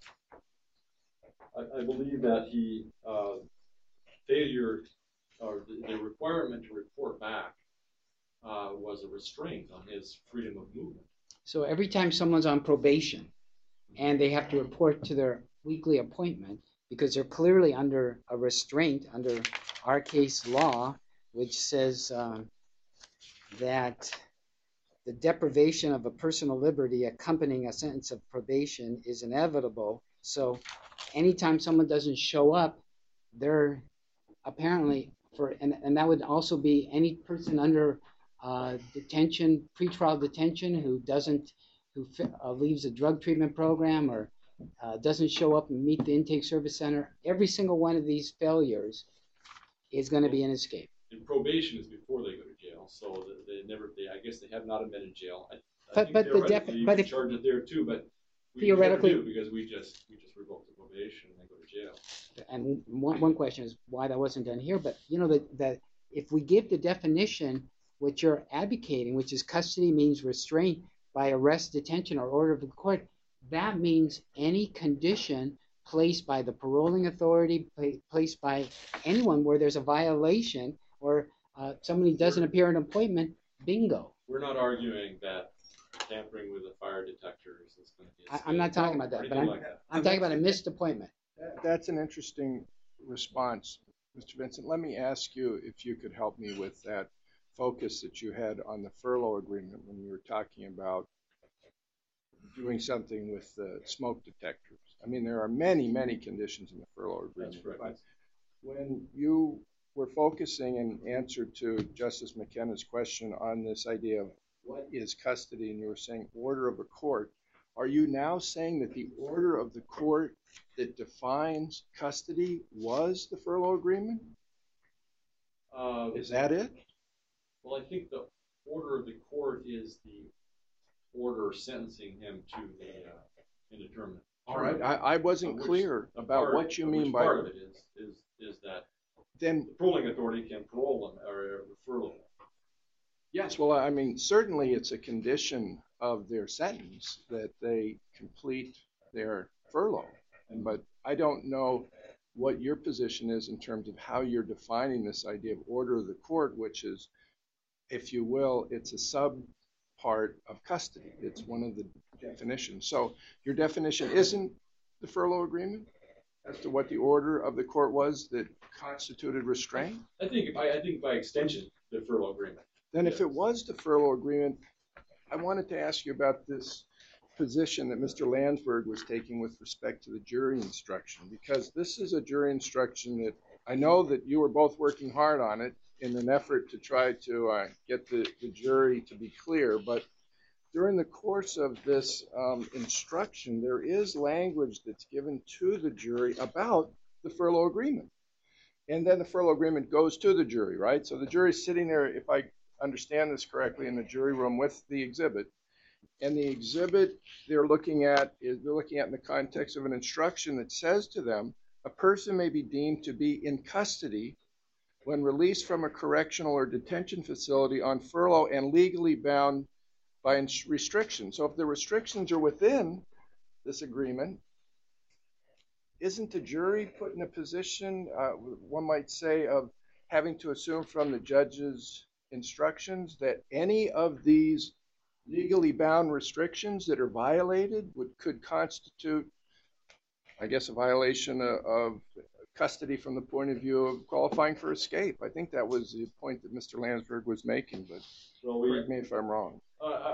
I, I believe that he uh, failure or the, the requirement to report back uh, was a restraint on his freedom of movement. So every time someone's on probation and they have to report to their weekly appointment because they're clearly under a restraint under our case law, which says um, that the deprivation of a personal liberty accompanying a sentence of probation is inevitable. So anytime someone doesn't show up, they're apparently for, and, and that would also be any person under uh, detention, pretrial detention, who doesn't, who uh, leaves a drug treatment program or uh, doesn't show up and meet the intake service center. Every single one of these failures is going to be an escape. And probation is before they go to jail, so they, they never. They, I guess they have not been in jail. I, I But- think but the theoretically defi- you but could if- charge it there too, but we Theoretically- never do because we just we just revoke the probation and they go to jail. And one, one question is why that wasn't done here. But you know that that if we give the definition what you're advocating, which is custody means restraint by arrest, detention, or order of the court, that means any condition placed by the paroling authority, pla- placed by anyone where there's a violation or uh, somebody doesn't appear at an appointment. Bingo. We're not arguing that tampering with the fire detectors is going to be. a I, I'm not state talking about or that, but anything I'm, like that. I'm talking about a missed appointment. That's an interesting response, Mister Vincent. Let me ask you if you could help me with that. focus that you had on the furlough agreement when you were talking about doing something with the smoke detectors. I mean, there are many, many conditions in the furlough agreement. That's correct. But when you were focusing in answer to Justice McKenna's question on this idea of what is custody, and you were saying order of a court, are you now saying that the order of the court that defines custody was the furlough agreement? Uh, Is that it? Well, I think the order of the court is the order sentencing him to the uh, indeterminate. All right, I, I wasn't Which- clear about part- what you which mean by part of it is is is that then. the paroling authority can parole them or refer them. Yes, well, I mean, certainly it's a condition of their sentence that they complete their furlough. And, but I don't know what your position is in terms of how you're defining this idea of order of the court, which is, if you will, it's a sub part of custody. It's one of the definitions. So your definition isn't the furlough agreement as to what the order of the court was that constituted restraint? I think by I think by extension the furlough agreement. Then if Yes. it was the furlough agreement, I wanted to ask you about this position that Mister Landsberg was taking with respect to the jury instruction, because this is a jury instruction that I know that you were both working hard on it in an effort to try to uh, get the, the jury to be clear, but during the course of this um, instruction, there is language that's given to the jury about the furlough agreement. And then the furlough agreement goes to the jury, right? So the jury's sitting there, if I understand this correctly, in the jury room with the exhibit. And the exhibit they're looking at is they're looking at in the context of an instruction that says to them, a person may be deemed to be in custody when released from a correctional or detention facility on furlough and legally bound by ins- restrictions. So if the restrictions are within this agreement, isn't the jury put in a position, uh, one might say, of having to assume from the judge's instructions that any of these legally bound restrictions that are violated would could constitute, I guess, a violation of, of custody from the point of view of qualifying for escape? I think that was the point that Mister Landsberg was making, but Well, we, correct me if I'm wrong. uh,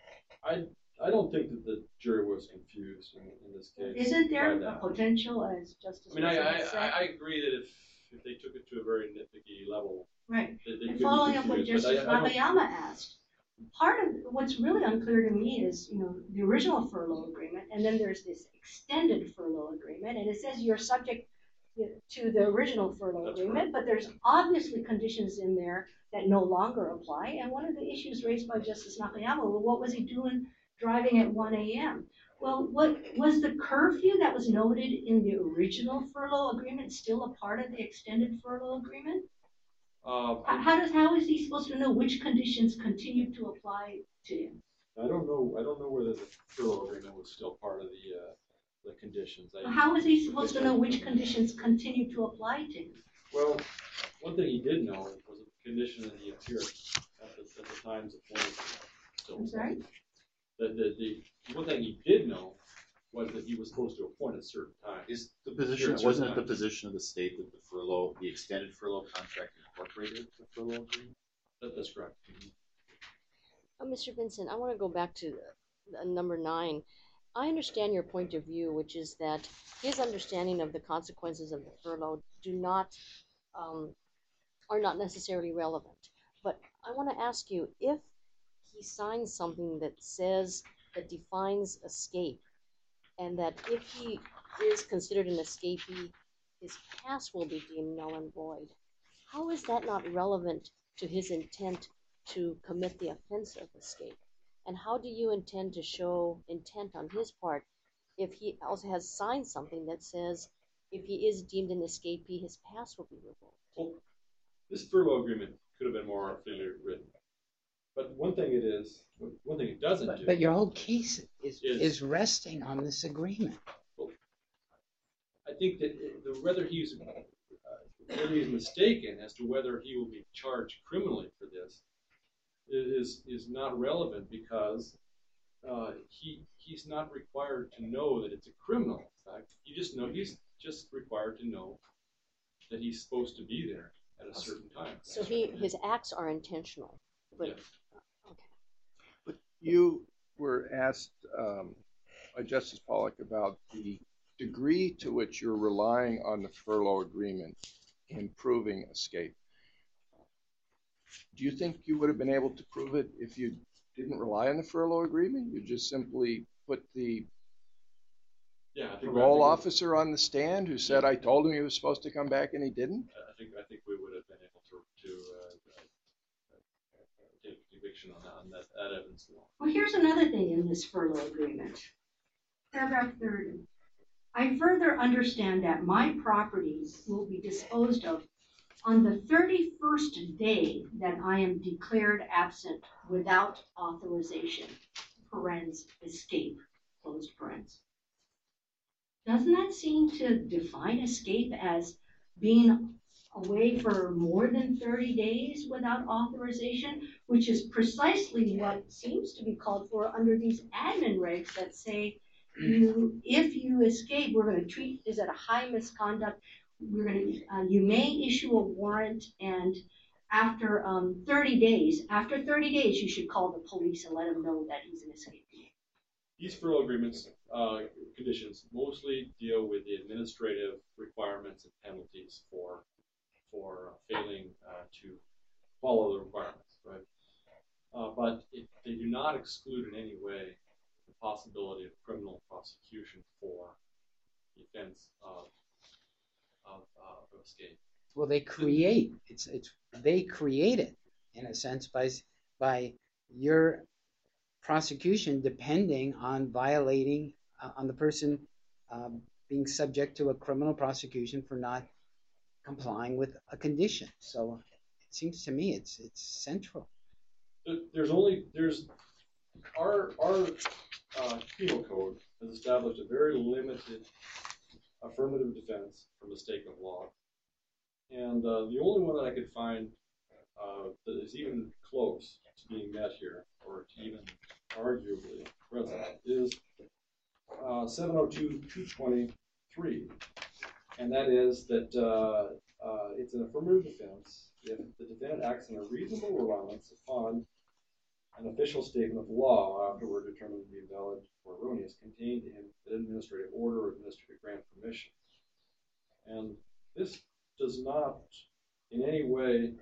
I I don't think that the jury was confused in, in this case. Isn't there by a that. potential, as Justice I mean, I, I, Wilson said? I I agree that if, if they took it to a very nitpicky level, Right. that they And could be following up what confused, but Justice I- I don't- Nakayama asked, part of what's really unclear to me is, you know, the original furlough agreement, and then there's this extended furlough agreement, and it says you're subject to the original furlough That's agreement, but there's obviously conditions in there that no longer apply. And one of the issues raised by Justice Nakayama, well, what was he doing driving at one a.m.? Well, what was the curfew that was noted in the original furlough agreement still a part of the extended furlough agreement? Uh, How, how does how is he supposed to know which conditions continue to apply to him? I don't know, I don't know whether the furlough agreement was still part of the, uh, the conditions. I- How is he supposed to know which conditions continue to apply to him? Well, one thing he did know was a condition that he appeared at the, at the times appointed. So, I'm sorry? The, the, the, one thing he did know was that he was supposed to appoint at certain times. Is the position, Sure, it's wasn't it the certain position of the state that the furlough, the extended furlough contract incorporated the furlough agreement? That, that's correct. Uh, Mister Vincent, I want to go back to uh, number nine. I understand your point of view, which is that his understanding of the consequences of the furlough do not um, are not necessarily relevant. But I want to ask you, if he signs something that says that defines escape, and that if he is considered an escapee, his pass will be deemed null and void, how is that not relevant to his intent to commit the offense of escape? And how do you intend to show intent on his part if he also has signed something that says if he is deemed an escapee, his pass will be revoked? Well, this furlough agreement could have been more artfully written. But one thing it is, one thing it doesn't But, do. but your whole case is, Is- is resting on this agreement. I think that it- the, whether he's uh, whether he's mistaken as to whether he will be charged criminally for this is is not relevant, because uh, he he's not required to know that it's a criminal. In fact, you just know he's just required to know that he's supposed to be there at a certain time. So he, his acts are intentional, but, Yes. okay. But you were asked um, by Justice Pollock about the degree to which you're relying on the furlough agreement in proving escape. Do you think you would have been able to prove it if you didn't rely on the furlough agreement? You just simply put the Yeah, I think, parole I think, officer on the stand who said, I told him he was supposed to come back and he didn't? I think I think we would have been able to to uh, uh, take conviction on that, on that, that evidence alone. Well, here's another thing in this furlough agreement. Paragraph thirty. I further understand that my properties will be disposed of on the thirty-first day that I am declared absent without authorization, parens, escape, closed parens. Doesn't that seem to define escape as being away for more than thirty days without authorization, which is precisely what seems to be called for under these admin regs that say you, if you escape, we're going to treat this as a high misconduct. We're going to, uh, you may issue a warrant, and after um, thirty days, after thirty days, you should call the police and let them know that he's an escapee. These furlough agreements uh, conditions mostly deal with the administrative requirements and penalties for for failing uh, to follow the requirements, right? Uh, but it, they do not exclude in any way the possibility of criminal prosecution for the offense of of, uh, of escape. Well, they create it's it's they create it in a sense by by your prosecution depending on violating uh, on the person um, being subject to a criminal prosecution for not complying with a condition. So it seems to me it's it's central. There's only there's our our uh, penal code has established a very limited affirmative defense for mistake of law, and uh, the only one that I could find uh, that is even close to being met here, or to even arguably present, is uh, seven oh two two twenty-three, and that is that uh, uh, it's an affirmative defense if the defendant acts in a reasonable reliance upon an official statement of law afterward determined to be valid or erroneous contained in an administrative order or administrative grant permission. And this does not in any way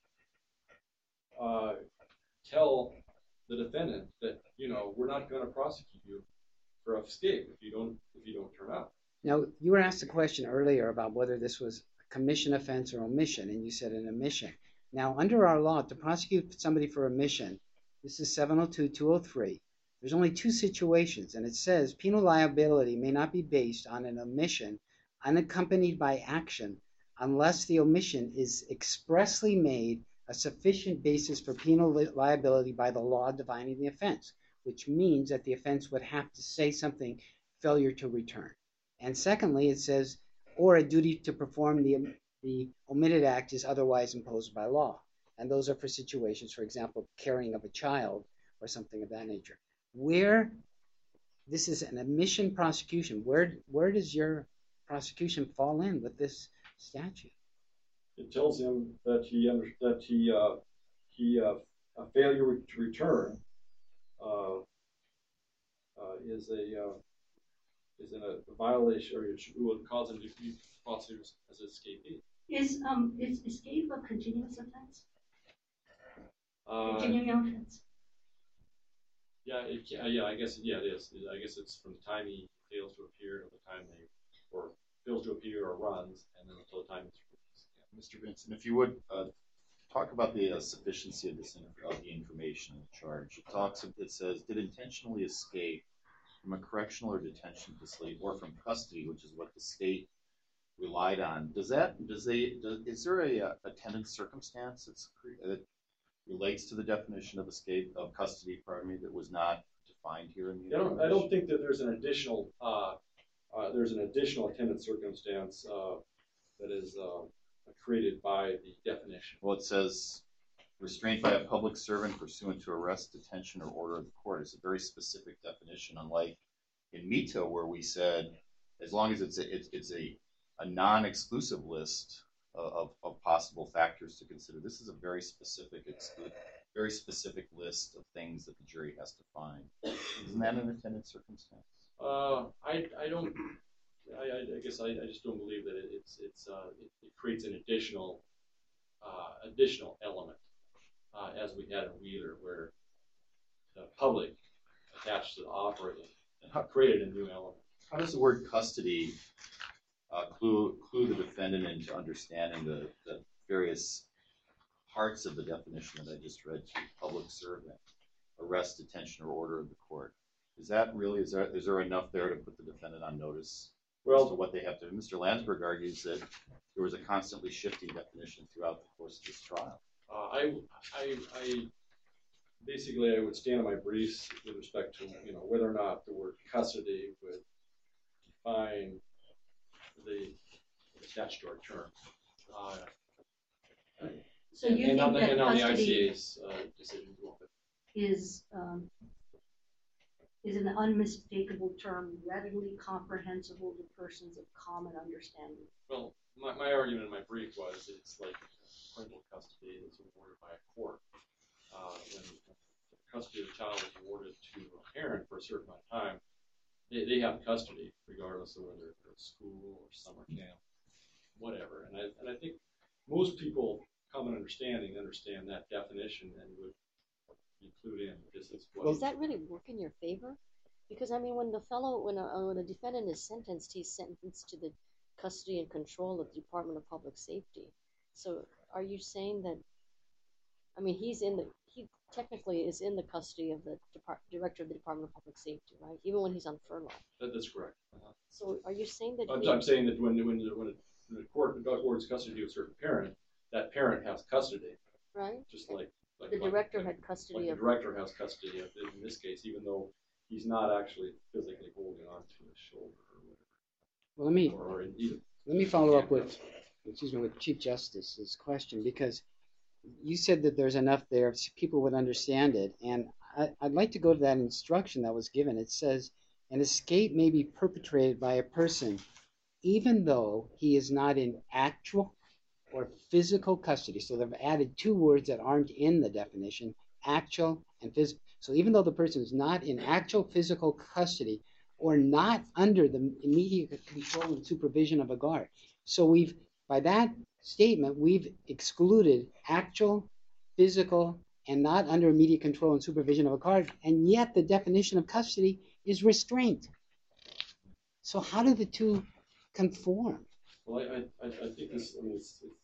uh, tell the defendant that, you know, we're not going to prosecute you for escape if you don't if you don't turn up. Now, you were asked a question earlier about whether this was a commission offense or omission, and you said an omission. Now, under our law, to prosecute somebody for omission, this is seven oh two two oh three. There's only two situations, and it says penal liability may not be based on an omission unaccompanied by action unless the omission is expressly made a sufficient basis for penal li- liability by the law defining the offense, which means that the offense would have to say something, failure to return. And secondly, it says, or a duty to perform the, the omitted act is otherwise imposed by law. And those are for situations, for example, carrying of a child or something of that nature. Where this is an omission prosecution, where where does your prosecution fall in with this statute? It tells him that he under, that he uh, he uh, a failure to return uh, uh, is a uh, is in a violation, or it would cause him to be prosecuted as an escapee. Is um is escape a continuous offense? Uh, Continuing offense. Yeah, it, yeah, I guess yeah, it is. I guess it's from the time he fails to appear to the time they, or fails to appear or runs, and then until the time it's released. Yeah. Mister Vincent, if you would uh, talk about the uh, sufficiency of this inf- of the information in the charge. It talks. It says, did intentionally escape from a correctional or detention facility or from custody, which is what the state relied on. Does that does they does, is there a, a attendant circumstance that's that relates to the definition of escape of custody, pardon me, that was not defined here in the I don't, I don't think that there's an additional uh, uh, there's an additional attendant circumstance uh, that is uh, created by the definition. Well, it says restraint by a public servant pursuant to arrest, detention, or order of the court. It's a very specific definition, unlike in Mito where we said as long as it's a, it's, it's a, a non-exclusive list of, of possible factors to consider. This is a very specific, exclu- very specific list of things that the jury has to find. Isn't that an attendant circumstance? Uh, I, I don't, I, I guess I, I just don't believe that it, it's, it's, uh, it, it creates an additional, uh, additional element, uh, as we had in Wheeler, where the public attached to the operating created a new element. How does the word custody uh, clue, clue the defendant into understanding the, the various parts of the definition that I just read to you? Public servant, arrest, detention, or order of the court. Is that really, is there, is there enough there to put the defendant on notice Well, as to what they have to do? Mister Landsberg argues that there was a constantly shifting definition throughout the course of this trial. Uh, I, I, I, basically, I would stand on my briefs with respect to, you know, whether or not the word custody would define the statutory term. Uh, So you and think on the, that and on the custody I C A's uh, decision as well. is, um, is an unmistakable term, readily comprehensible to persons of common understanding? Well, my, my argument in my brief was it's like parental custody is awarded by a court. Uh, when custody of the child is awarded to a parent for a certain amount of time, they, they have custody regardless of whether they're at school or summer camp, whatever. And I, and I think most people, common understanding, understand that definition and would include in this as well. Does that really work in your favor? Because I mean, when the fellow, when a, when a defendant is sentenced, he's sentenced to the custody and control of the Department of Public Safety. So, are you saying that? I mean, he's in the he technically is in the custody of the Depart, director of the Department of Public Safety, right? Even when he's on furlough. That, that's correct. Uh-huh. So, are you saying that? I'm, he, I'm saying that when when the, when the, the court awards custody to a certain parent, that parent has custody, right? just like. Like, the like, director like, had custody like of. the director has custody of it in this case, even though he's not actually physically holding on to his shoulder or whatever. Well, let me Or, or even, let me follow up with, excuse me, with Chief Justice's question, because you said that there's enough there so people would understand it, and I, I'd like to go to that instruction that was given. It says, an escape may be perpetrated by a person even though he is not in actual or physical custody. So they've added two words that aren't in the definition, actual and physical. So even though the person is not in actual physical custody or not under the immediate control and supervision of a guard. So we've, by that statement, we've excluded actual, physical, and not under immediate control and supervision of a guard, and yet the definition of custody is restraint. So how do the two conform? well, I, I, I think this, I mean, it's, it's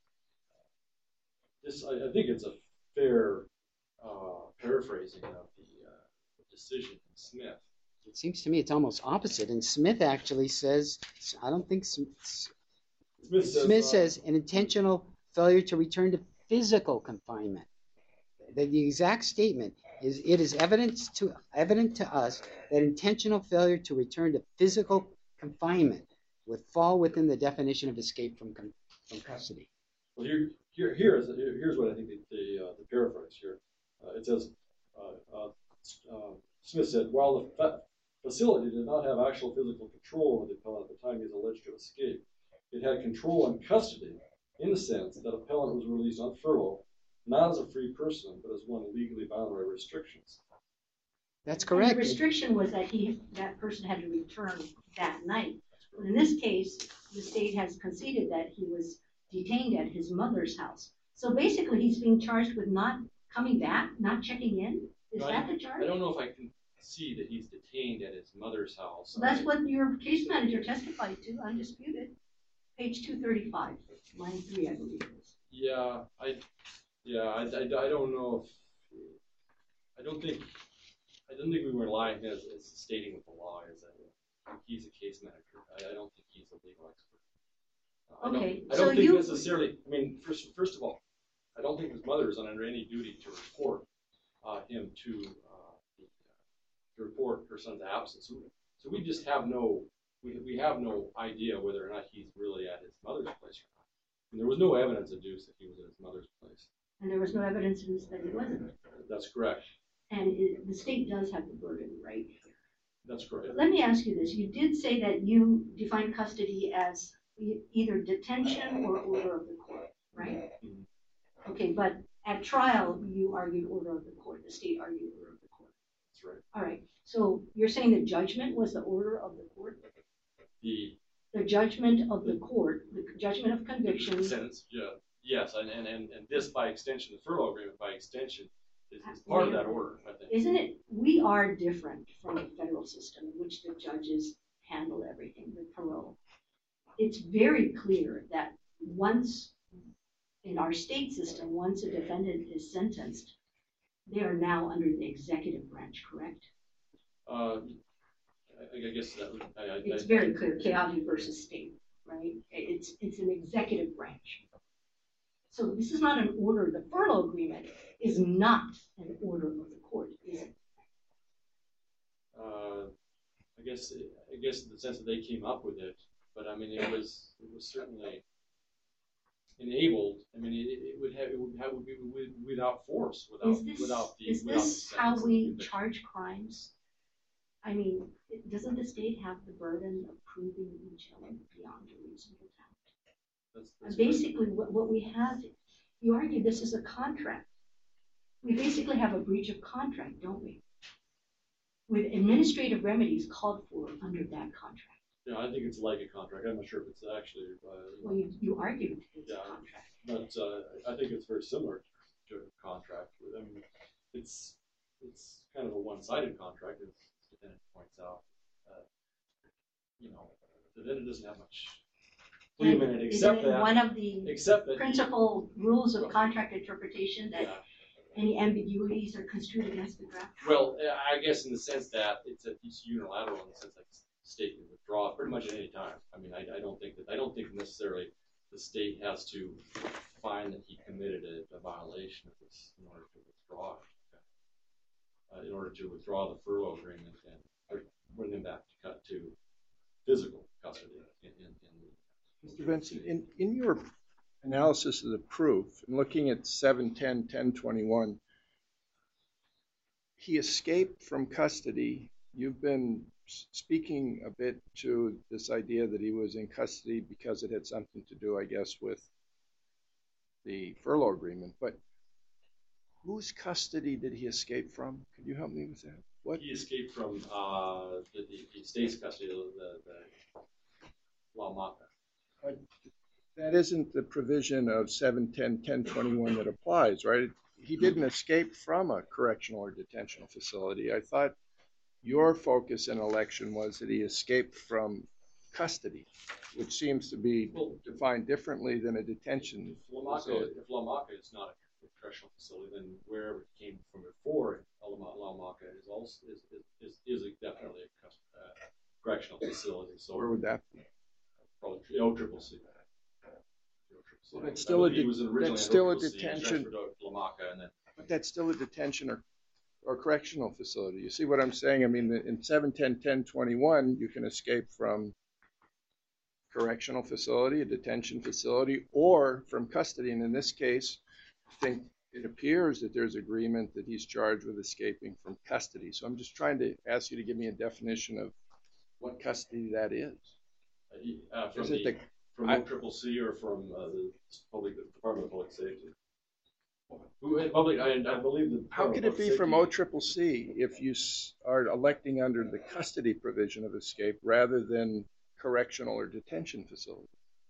this, I, I think it's a fair uh, paraphrasing of the, uh, the decision in Smith. It seems to me it's almost opposite. And Smith actually says, I don't think Smith, Smith says, Smith uh, says an intentional failure to return to physical confinement. The, the exact statement is, it is evident to, evident to us that intentional failure to return to physical confinement would fall within the definition of escape from, from custody. Well, here, here, here is here, here's what I think the the, uh, the paraphrase here. Uh, it says, uh, uh, uh, Smith said, while the fa- facility did not have actual physical control over the appellant at the time he is alleged to escape, it had control and custody in the sense that appellant was released on furlough, not as a free person, but as one legally bound by restrictions. That's And correct. the restriction was that he, that person had to return that night. But in this case, the state has conceded that he was detained at his mother's house. So basically, he's being charged with not coming back, not checking in. Is No, that the I charge? don't know if I can see that he's detained at his mother's house. Well, that's what your case manager testified to, undisputed. Page two thirty-five, line three, I believe it is. Yeah, I, yeah, I, I, I don't know if, I don't think, I don't think we were lying as, as stating what the law is. I think he's a case manager. I, I don't think he's a legal expert. I don't, Okay, I don't so think you- necessarily, I mean, first, first of all, I don't think his mother is under any duty to report uh, him to, uh, the, uh, to report her son's absence. So, so we just have no, we, we have no idea whether or not he's really at his mother's place or not. And there was no evidence adduced that he was at his mother's place. And there was no evidence that he wasn't. That's correct. And it, the state does have the burden, right? That's correct. But let me ask you this. You did say that you define custody as e- either detention or order of the court, right? Mhm. Okay, but at trial, you argued order of the court, the state argued order of the court. That's right. All right, so you're saying the judgment was the order of the court? The The judgment of the court, the judgment of conviction, sentence, yeah, yes, and, and, and and this by extension, the furlough agreement by extension is, is part of that order, I think. isn't it? We are different from the federal system in which the judges handle everything with parole. It's very clear that once, in our state system, once a defendant is sentenced, they are now under the executive branch, correct? Uh, I, I guess that would, I, I. It's I- very clear, Keawe versus state, right? It's, it's an executive branch. So this is not an order, the furlough agreement is not an order of the court, is it? Uh, I guess, I guess in the sense that they came up with it, but I mean, it was, it was certainly enabled. I mean, it, it would have, it would have, would be with, without force, without, Is this, without the. is without the this how sentence. we charge crimes? I mean, it- doesn't the state have the burden of proving each element beyond a reasonable doubt? That's, And that's right. basically, what, what we have, you argue this is a contract. We basically have a breach of contract, don't we? With administrative remedies called for under that contract. Yeah, I think it's like a contract. I'm not sure if it's actually, uh, Well, you, you argued it's Yeah. a contract. but uh, I think it's very similar to a contract. I mean, it's it's kind of a one-sided contract, as the defendant points out. Uh, you know, the defendant doesn't have much claim in it, Isn't except it that, one of the except that. he- principal rules of contract interpretation that Yeah. any ambiguities are construed against the draft? Well, uh, I guess in the sense that it's a, it's unilateral in the sense that the state can withdraw pretty much at any time. I mean, I, I don't think that I don't think necessarily the state has to find that he committed a, a violation of this in order to withdraw it. Uh, in order to withdraw the furlough agreement and or bring him back to cut to physical custody. In, in, in Mister Vincent, in, in your analysis of the proof, and looking at seven ten, ten twenty-one, he escaped from custody. You've been s- speaking a bit to this idea that he was in custody because it had something to do, I guess, with the furlough agreement. But whose custody did he escape from? Could you help me with that? What? he escaped from uh, the, the, the state's custody, the, the, the La Maca. That isn't the provision of seven ten, ten twenty-one that applies, right? He didn't escape from a correctional or detention facility. I thought your focus in election was that he escaped from custody, which seems to be Well, defined differently than a detention If La Maca, facility. if La Maca is not a correctional facility, then wherever it came from before La Ma- La Maca is also is is, is, is definitely a cus- uh, correctional facility. So Where would that be? probably O Triple C. Well, that's still a He de- was originally that's in still a O Triple C, and detention. transferred to La Maca, and then But that's still a detention or, or correctional facility. You see what I'm saying? I mean, in seven ten, ten twenty-one, you can escape from correctional facility, a detention facility, or from custody. And in this case, I think it appears that there's agreement that he's charged with escaping from custody. So I'm just trying to ask you to give me a definition of what custody that is. uh, he, uh, from Is it the, the, from I- O Triple C or from uh, the public Department of Public Safety. Who had public? I, I believe the. how Department could of it be Public from Safety- O Triple C if you s- are electing under the custody provision of escape rather than correctional or detention facility?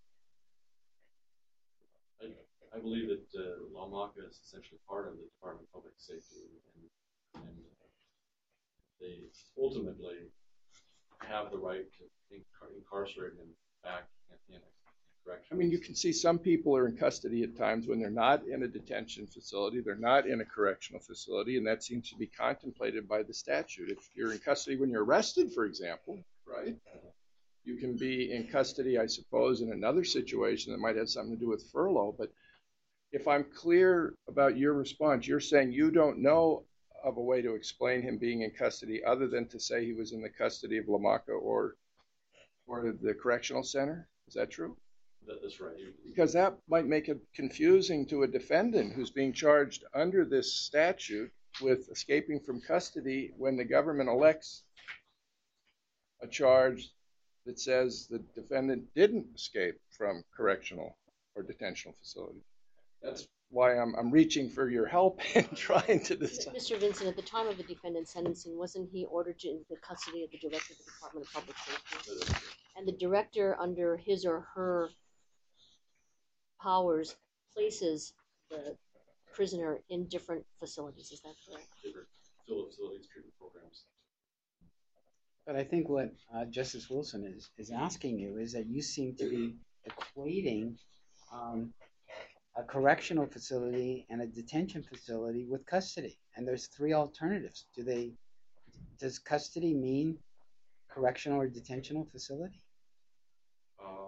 I, I believe that uh, La Maca is essentially part of the Department of Public Safety, and, and they ultimately have the right to incar- incarcerate him back in, in a I correctional. mean, you can see some people are in custody at times when they're not in a detention facility, they're not in a correctional facility, and that seems to be contemplated by the statute. If you're in custody when you're arrested, for example, right? You can be in custody, I suppose, in another situation that might have something to do with furlough. But if I'm clear about your response, you're saying you don't know of a way to explain him being in custody other than to say he was in the custody of La Maca or, or the correctional center? Is that true? That, that's right. You- Because that might make it confusing to a defendant who's being charged under this statute with escaping from custody when the government elects a charge that says the defendant didn't escape from correctional or detentional facility. That's why I'm, I'm reaching for your help in trying to decide. Mister Vincent, at the time of the defendant's sentencing, wasn't he ordered to into the custody of the director of the Department of Public Safety? And the director, under his or her powers, places the prisoner in different facilities. Is that correct? Different facilities, treatment programs. But I think what uh, Justice Wilson is, is asking you is that you seem to be equating um, a correctional facility and a detention facility with custody. And there's three alternatives. Do they, does custody mean correctional or detentional facility? Uh,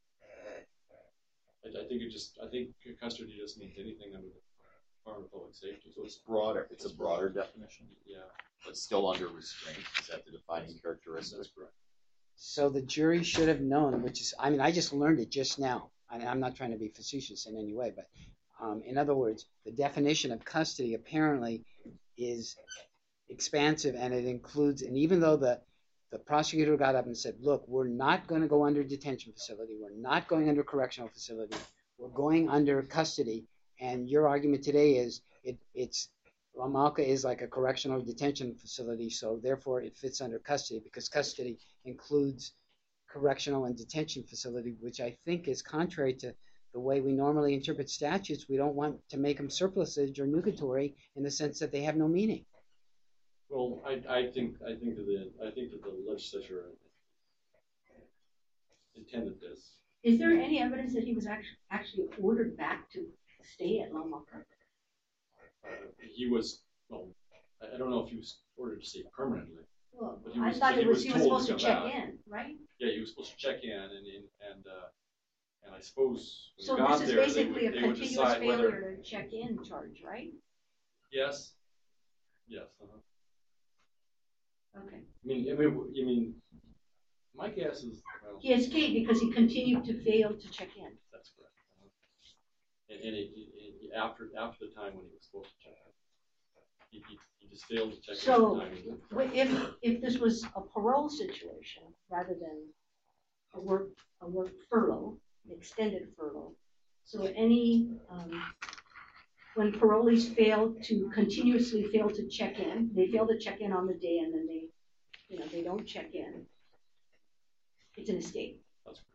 I, I think it just, I think custody just means anything under the Department of Public Safety. So it's broader, it's a broader definition, Yeah, but still under restraint. Is that the defining characteristic? that's correct. So the jury should have known, which is, I mean, I just learned it just now. I mean, I'm not trying to be facetious in any way, but um, in other words, the definition of custody apparently is expansive, and it includes, and even though the, the prosecutor got up and said, look, we're not going to go under detention facility, we're not going under correctional facility, we're going under custody, and your argument today is it, it's La Malca is like a correctional detention facility, so therefore it fits under custody because custody includes correctional and detention facility, which I think is contrary to the way we normally interpret statutes. We don't want to make them surplusage or nugatory in the sense that they have no meaning. Well, I, I think I think that the I think that the legislature intended this. Is there any evidence that he was actually actually ordered back to stay at La Malca? Uh, he was well. I, I don't know if he was ordered to stay permanently. Well, But he I was- thought but he it was was he was told supposed to to check come back. in, right? Yeah, he was supposed to check in, and and and, uh, and I suppose when So he got this is there, basically they a would, they would continuous decide failure whether to check in charge, right? yes, yes. Uh-huh. Okay. I mean, I mean, you mean my guess is well, He escaped because he continued to fail to check in. that's correct. Uh-huh. And, and it, it, it, after after the time when he was supposed to check in, he, he, he just failed to check So, in. at the time he was- Wh- If, if this was a parole situation rather than a work, a work furlough, an extended furlough, so any, um, when parolees fail to continuously fail to check in, they fail to check in on the day and then they, you know, they don't check in, it's an escape. That's correct.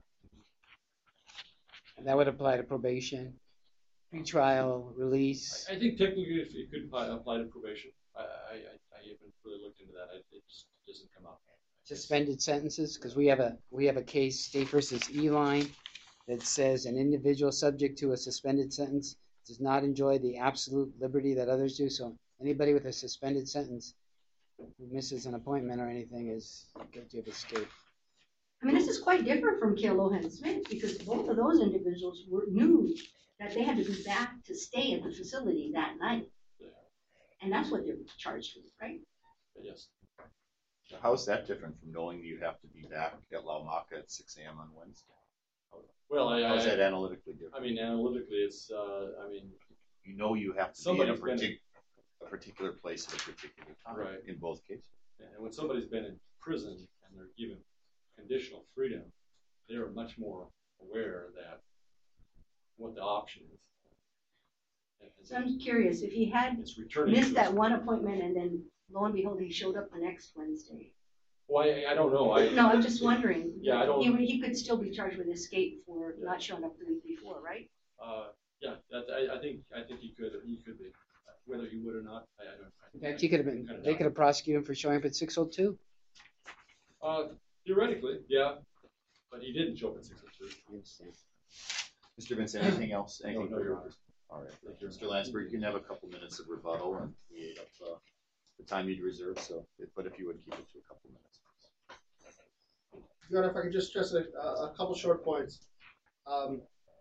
And that would apply to probation, pretrial, release. I, I think technically if it could apply, apply to probation. I, I, I I haven't really looked into that. I, it just doesn't come up. Suspended sentences, because we have a we have a case, State versus Eline, that says an individual subject to a suspended sentence does not enjoy the absolute liberty that others do. So anybody with a suspended sentence who misses an appointment or anything is guilty of escape. I mean, this is quite different from Kealoha Smith because both of those individuals were knew that they had to be back to stay at the facility that night. Yeah. And that's what they're charged with, right? But yes. How is that different from knowing you have to be back at La Maca at six a.m. on Wednesday? Well, I, How is I, that analytically different? I mean, analytically, it's. Uh, I mean, You know you have to Somebody's be in a, been- partic- a particular place at a particular time Right. in both cases. and when somebody's been in prison and they're given conditional freedom, they're much more aware that what the option is. And So I'm curious, if he had it's returning. missed to that his- one appointment and then lo and behold, he showed up the next Wednesday. Well, I, I don't know. I, No, I'm just wondering. Yeah, I don't- He, he could still be charged with escape for not showing up the week before, right? Uh, yeah, that, I, I think I think he could he could be, whether he would or not. I, I don't. I, In fact, he could have been. Kinda They could have prosecuted him for showing up at six oh two. Uh, theoretically, yeah, but he didn't show up at six oh two. I understand. Mister Vincent, anything else? No, Anything no, further? Your Honor. All right. Mister Landsberg, you can have a couple minutes of rebuttal and we ate up uh, the time you'd reserved. So, but if you would keep it to a couple minutes. Your Honor, if I could just stress a, a couple short points. Um,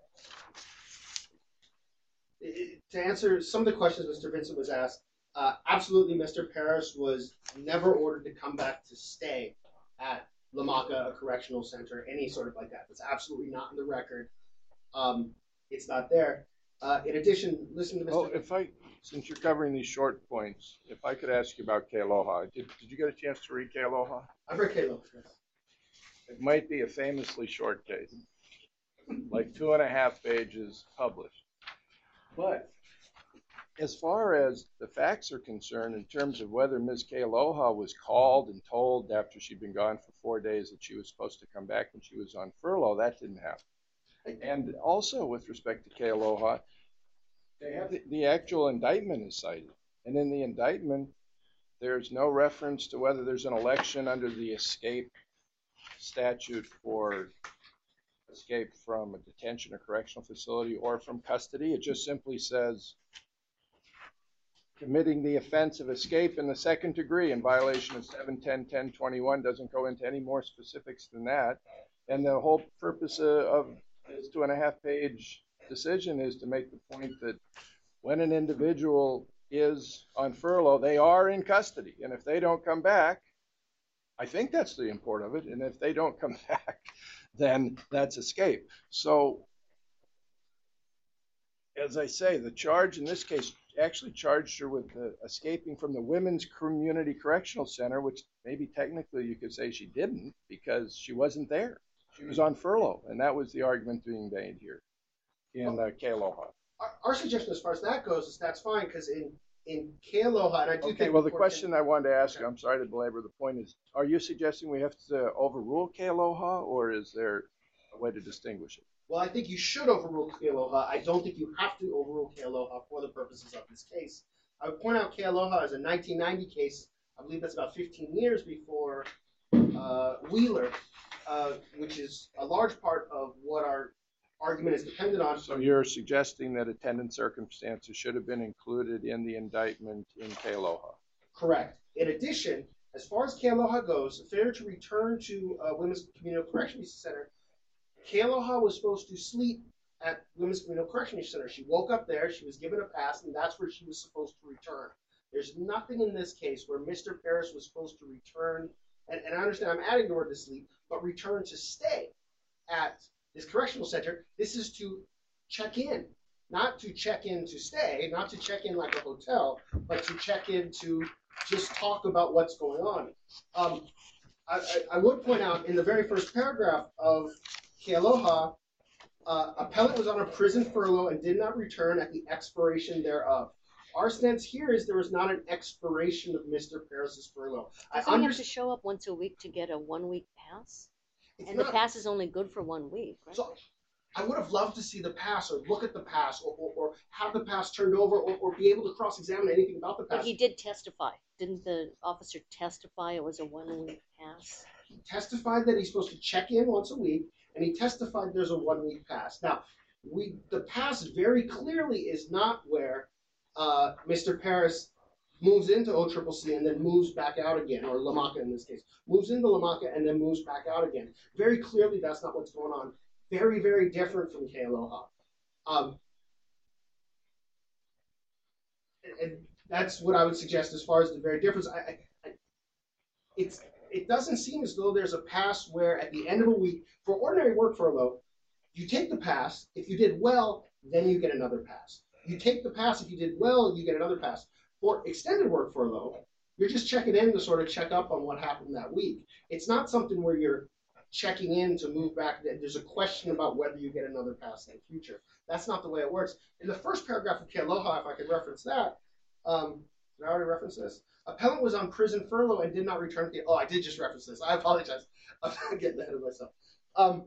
i- to answer some of the questions Mister Vincent was asked, uh, absolutely, Mister Paris was never ordered to come back to stay at La Maca, a correctional center, any sort of like that. That's absolutely not in the record. Um, it's not there. Uh, in addition, listen to Mister Oh, if I, since you're covering these short points, if I could ask you about Kealoha. Did, did you get a chance to read Kealoha? I've read Caleb. It might be a famously short case, like two and a half pages published. But as far as the facts are concerned, in terms of whether Miz Kealoha was called and told after she'd been gone for four days that she was supposed to come back when she was on furlough, that didn't happen. And also with respect to Kealoha, they have the, the actual indictment is cited. And in the indictment, there's no reference to whether there's an election under the escape statute for escape from a detention or correctional facility or from custody. It just simply says committing the offense of escape in the second degree in violation of seven ten ten twenty-one, doesn't go into any more specifics than that. And the whole purpose of, of this two and a half page decision is to make the point that when an individual is on furlough, they are in custody. And if they don't come back, I think that's the import of it. And if they don't come back, then that's escape. So, as I say, the charge in this case actually charged her with uh, escaping from the Women's Community Correctional Center, which maybe technically you could say she didn't because she wasn't there. She was on furlough, and that was the argument being made here in uh, Kealoha. Our, our suggestion as far as that goes is that's fine, because in, in Kealoha, and I do Okay, think... well, the court question can- I wanted to ask Okay. you, I'm sorry to belabor the point, is are you suggesting we have to overrule Kealoha, or is there a way to distinguish it? Well, I think you should overrule Kealoha. I don't think you have to overrule Kealoha for the purposes of this case. I would point out Kealoha is a nineteen ninety case. I believe that's about fifteen years before uh, Wheeler, uh, which is a large part of what our argument is dependent on. So you're suggesting that attendant circumstances should have been included in the indictment in Kealoha? Correct. In addition, as far as Kealoha goes, failure to return to uh, Women's Community Correctional Center, Kealoha was supposed to sleep at Women's Community Correctional Center. She woke up there, she was given a pass, and that's where she was supposed to return. There's nothing in this case where Mister Paris was supposed to return, and, and I understand I'm adding the word to sleep, but return to stay at this correctional center. This is to check in, not to check in to stay, not to check in like a hotel, but to check in to just talk about what's going on. Um, I, I, I would point out in the very first paragraph of Kealoha, uh, appellant was on a prison furlough and did not return at the expiration thereof. Our stance here is there was not an expiration of Mister Paris's furlough. I Doesn't he have to understand. show up once a week to get a one-week pass? It's And the not- pass is only good for one week, right? So I would have loved to see the pass or look at the pass or, or, or have the pass turned over or, or be able to cross-examine anything about the But pass. he did testify. Didn't the officer testify it was a one-week pass? He testified that he's supposed to check in once a week, and he testified there's a one-week pass. Now, we the pass very clearly is not where uh, Mister Paris moves into O C C C and then moves back out again, or Lamaka in this case, moves into Lamaka and then moves back out again. Very clearly, that's not what's going on. Very, very different from Kealoha. Um, and, and that's what I would suggest as far as the very difference. I, I, I, it's it doesn't seem as though there's a pass where at the end of a week, for ordinary work furlough, you take the pass. If you did well, then you get another pass. You take the pass. If you did well, you get another pass. For extended work furlough, you're just checking in to sort of check up on what happened that week. It's not something where you're checking in to move back. There's a question about whether you get another pass in the future. That's not the way it works. In the first paragraph of Kealoha, if I could reference that, um, did I already reference this? Appellant was on prison furlough and did not return to the, oh, I did just reference this. I apologize. I'm getting ahead of myself. Um,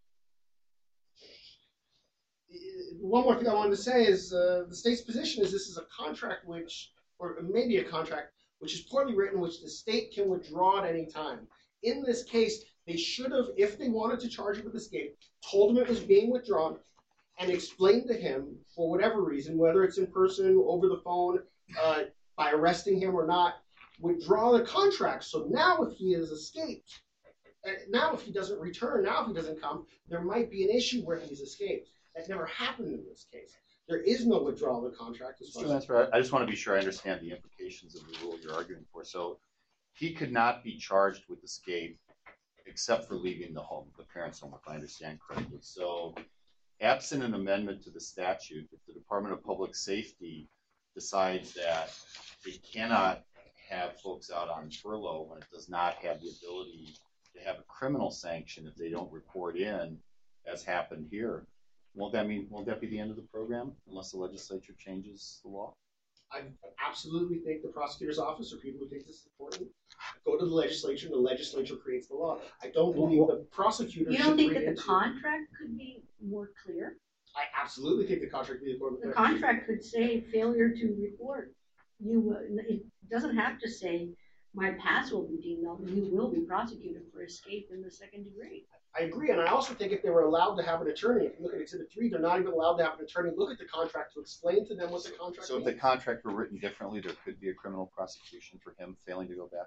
one more thing I wanted to say is uh, the state's position is this is a contract which, or maybe a contract, which is poorly written, which the state can withdraw at any time. In this case, they should have, if they wanted to charge him with escape, told him it was being withdrawn and explained to him, for whatever reason, whether it's in person, over the phone, uh, by arresting him or not, withdraw the contract. So now if he has escaped, and now if he doesn't return, now if he doesn't come, there might be an issue where he's escaped. That never happened in this case. There is no withdrawal of the contract. As far Mister as Lansford, I just want to be sure I understand the implications of the rule you're arguing for. So he could not be charged with escape except for leaving the home, the parents' home, if I understand correctly. So absent an amendment to the statute, if the Department of Public Safety decides that they cannot have folks out on furlough when it does not have the ability to have a criminal sanction if they don't report in, as happened here, won't that mean, won't that be the end of the program unless the legislature changes the law? I absolutely think the prosecutor's office or people who think this is important go to the legislature and the legislature creates the law. I don't believe the prosecutor You should don't think read that the into- contract could be more clear? I absolutely think the contract would be important. The contract could say failure to report. You, uh, it doesn't have to say my pass will be deemed null, you will be prosecuted for escape in the second degree. I agree, and I also think if they were allowed to have an attorney, if you look at Exhibit three, they're not even allowed to have an attorney look at the contract to explain to them what the contract So if means. the contract were written differently, there could be a criminal prosecution for him failing to go back,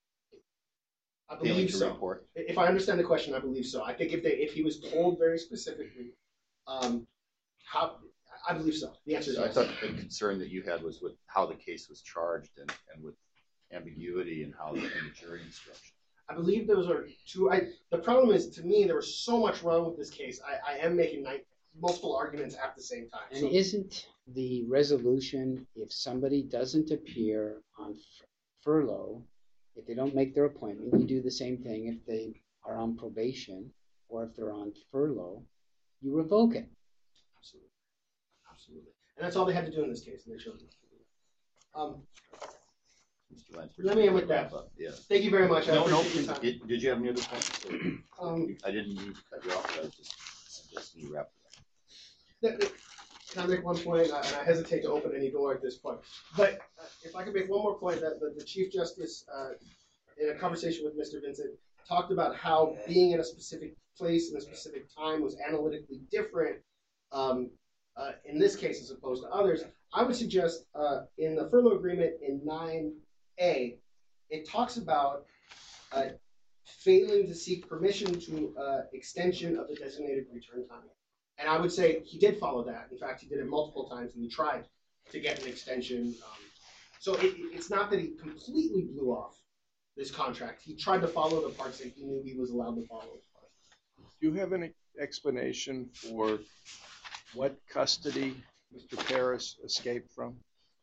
I failing believe to so. report? If I understand the question, I believe so. I think if they, if he was told very specifically, um, how, I believe so. The answer is So I yes. thought the concern that you had was with how the case was charged and, and with ambiguity and how the, and the jury instruction. I believe those are two. I, the problem is, to me, there was so much wrong with this case. I, I am making ni- multiple arguments at the same time. And So, isn't the resolution, if somebody doesn't appear on f- furlough, if they don't make their appointment, you do the same thing if they are on probation or if they're on furlough, you revoke it. absolutely, absolutely, and that's all they had to do in this case, and they chose not to do it. Um, Mister Lansford, Let me end with that. wrap up. Yeah. thank you very much. I No, no, appreciate your time. did, did you have any other points? Um, I didn't mean to cut you off, but I was just suggesting you wrap it up. th- th- Can I make one point? Uh, and I hesitate to open any door at this point. But uh, if I could make one more point, that the, the Chief Justice, uh, in a conversation with Mister Vincent, talked about how being in a specific place in a specific time was analytically different um, uh, in this case as opposed to others. I would suggest uh, in the furlough agreement in nine A, it talks about uh, failing to seek permission to uh, extension of the designated return time. And I would say he did follow that. In fact, he did it multiple times, and he tried to get an extension. Um, so it, it's not that he completely blew off this contract. He tried to follow the parts that he knew he was allowed to follow. Do you have any explanation for what custody Mister Paris escaped from?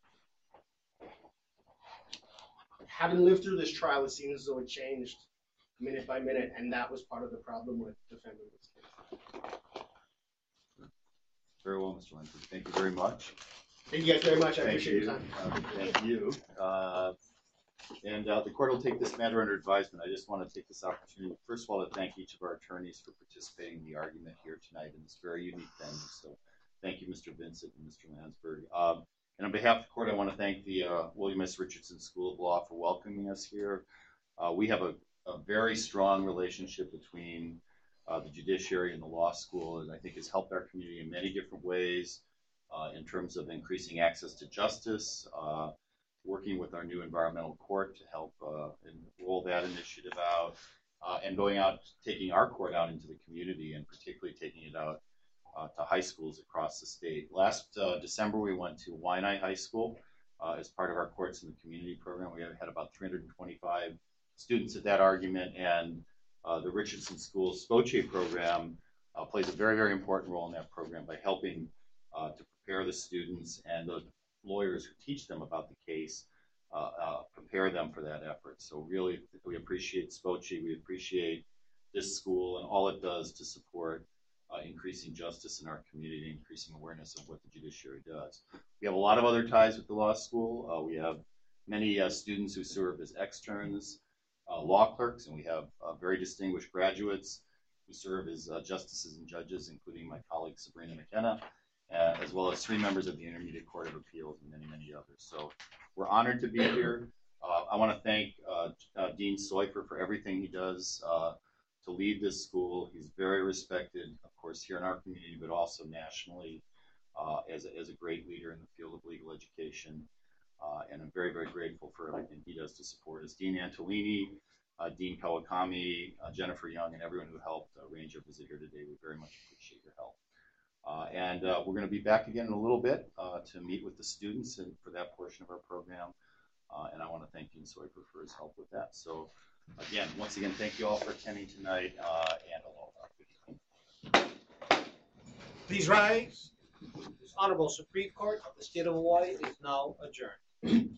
Having lived through this trial, it seems as though it changed minute by minute, and that was part of the problem with defending this case. Very well, Mister Lansford. Thank you very much. Thank you guys very much. I Thank appreciate you. your time. Uh, Thank you. Uh, And uh, the court will take this matter under advisement. I just want to take this opportunity, first of all, to thank each of our attorneys for participating in the argument here tonight in this very unique venue. So thank you, Mister Vincent and Mister Landsberg. Um, and on behalf of the court, I want to thank the uh, William S. Richardson School of Law for welcoming us here. Uh, we have a, a very strong relationship between uh, the judiciary and the law school, and I think has helped our community in many different ways uh, in terms of increasing access to justice, uh, working with our new environmental court to help uh, roll that initiative out, uh, and going out, taking our court out into the community, and particularly taking it out uh, to high schools across the state. Last uh, December, we went to Waianae High School uh, as part of our Courts in the Community program. We had about three hundred twenty-five students at that argument, and uh, the Richardson School SPOCHE program uh, plays a very, very important role in that program by helping uh, to prepare the students and the lawyers who teach them about the case, uh, uh, prepare them for that effort. So really, we appreciate SPOCHE, we appreciate this school and all it does to support uh, increasing justice in our community, increasing awareness of what the judiciary does. We have a lot of other ties with the law school. Uh, we have many uh, students who serve as externs, uh, law clerks, and we have uh, very distinguished graduates who serve as uh, justices and judges, including my colleague Sabrina McKenna, Uh, as well as three members of the Intermediate Court of Appeals and many, many others. So we're honored to be here. Uh, I want to thank uh, uh, Dean Soifer for everything he does uh, to lead this school. He's very respected, of course, here in our community, but also nationally uh, as, a, as a great leader in the field of legal education. Uh, and I'm very, very grateful for everything he does to support us. Dean Antolini, uh, Dean Kawakami, uh, Jennifer Young, and everyone who helped uh, arrange our visit here today. We very much appreciate your help. Uh, and uh, we're going to be back again in a little bit uh, to meet with the students and for that portion of our program. Uh, and I want to thank Dean Soifer for his help with that. So again, once again, thank you all for attending tonight, uh, and aloha. Please rise. This Honorable Supreme Court of the State of Hawaii is now adjourned.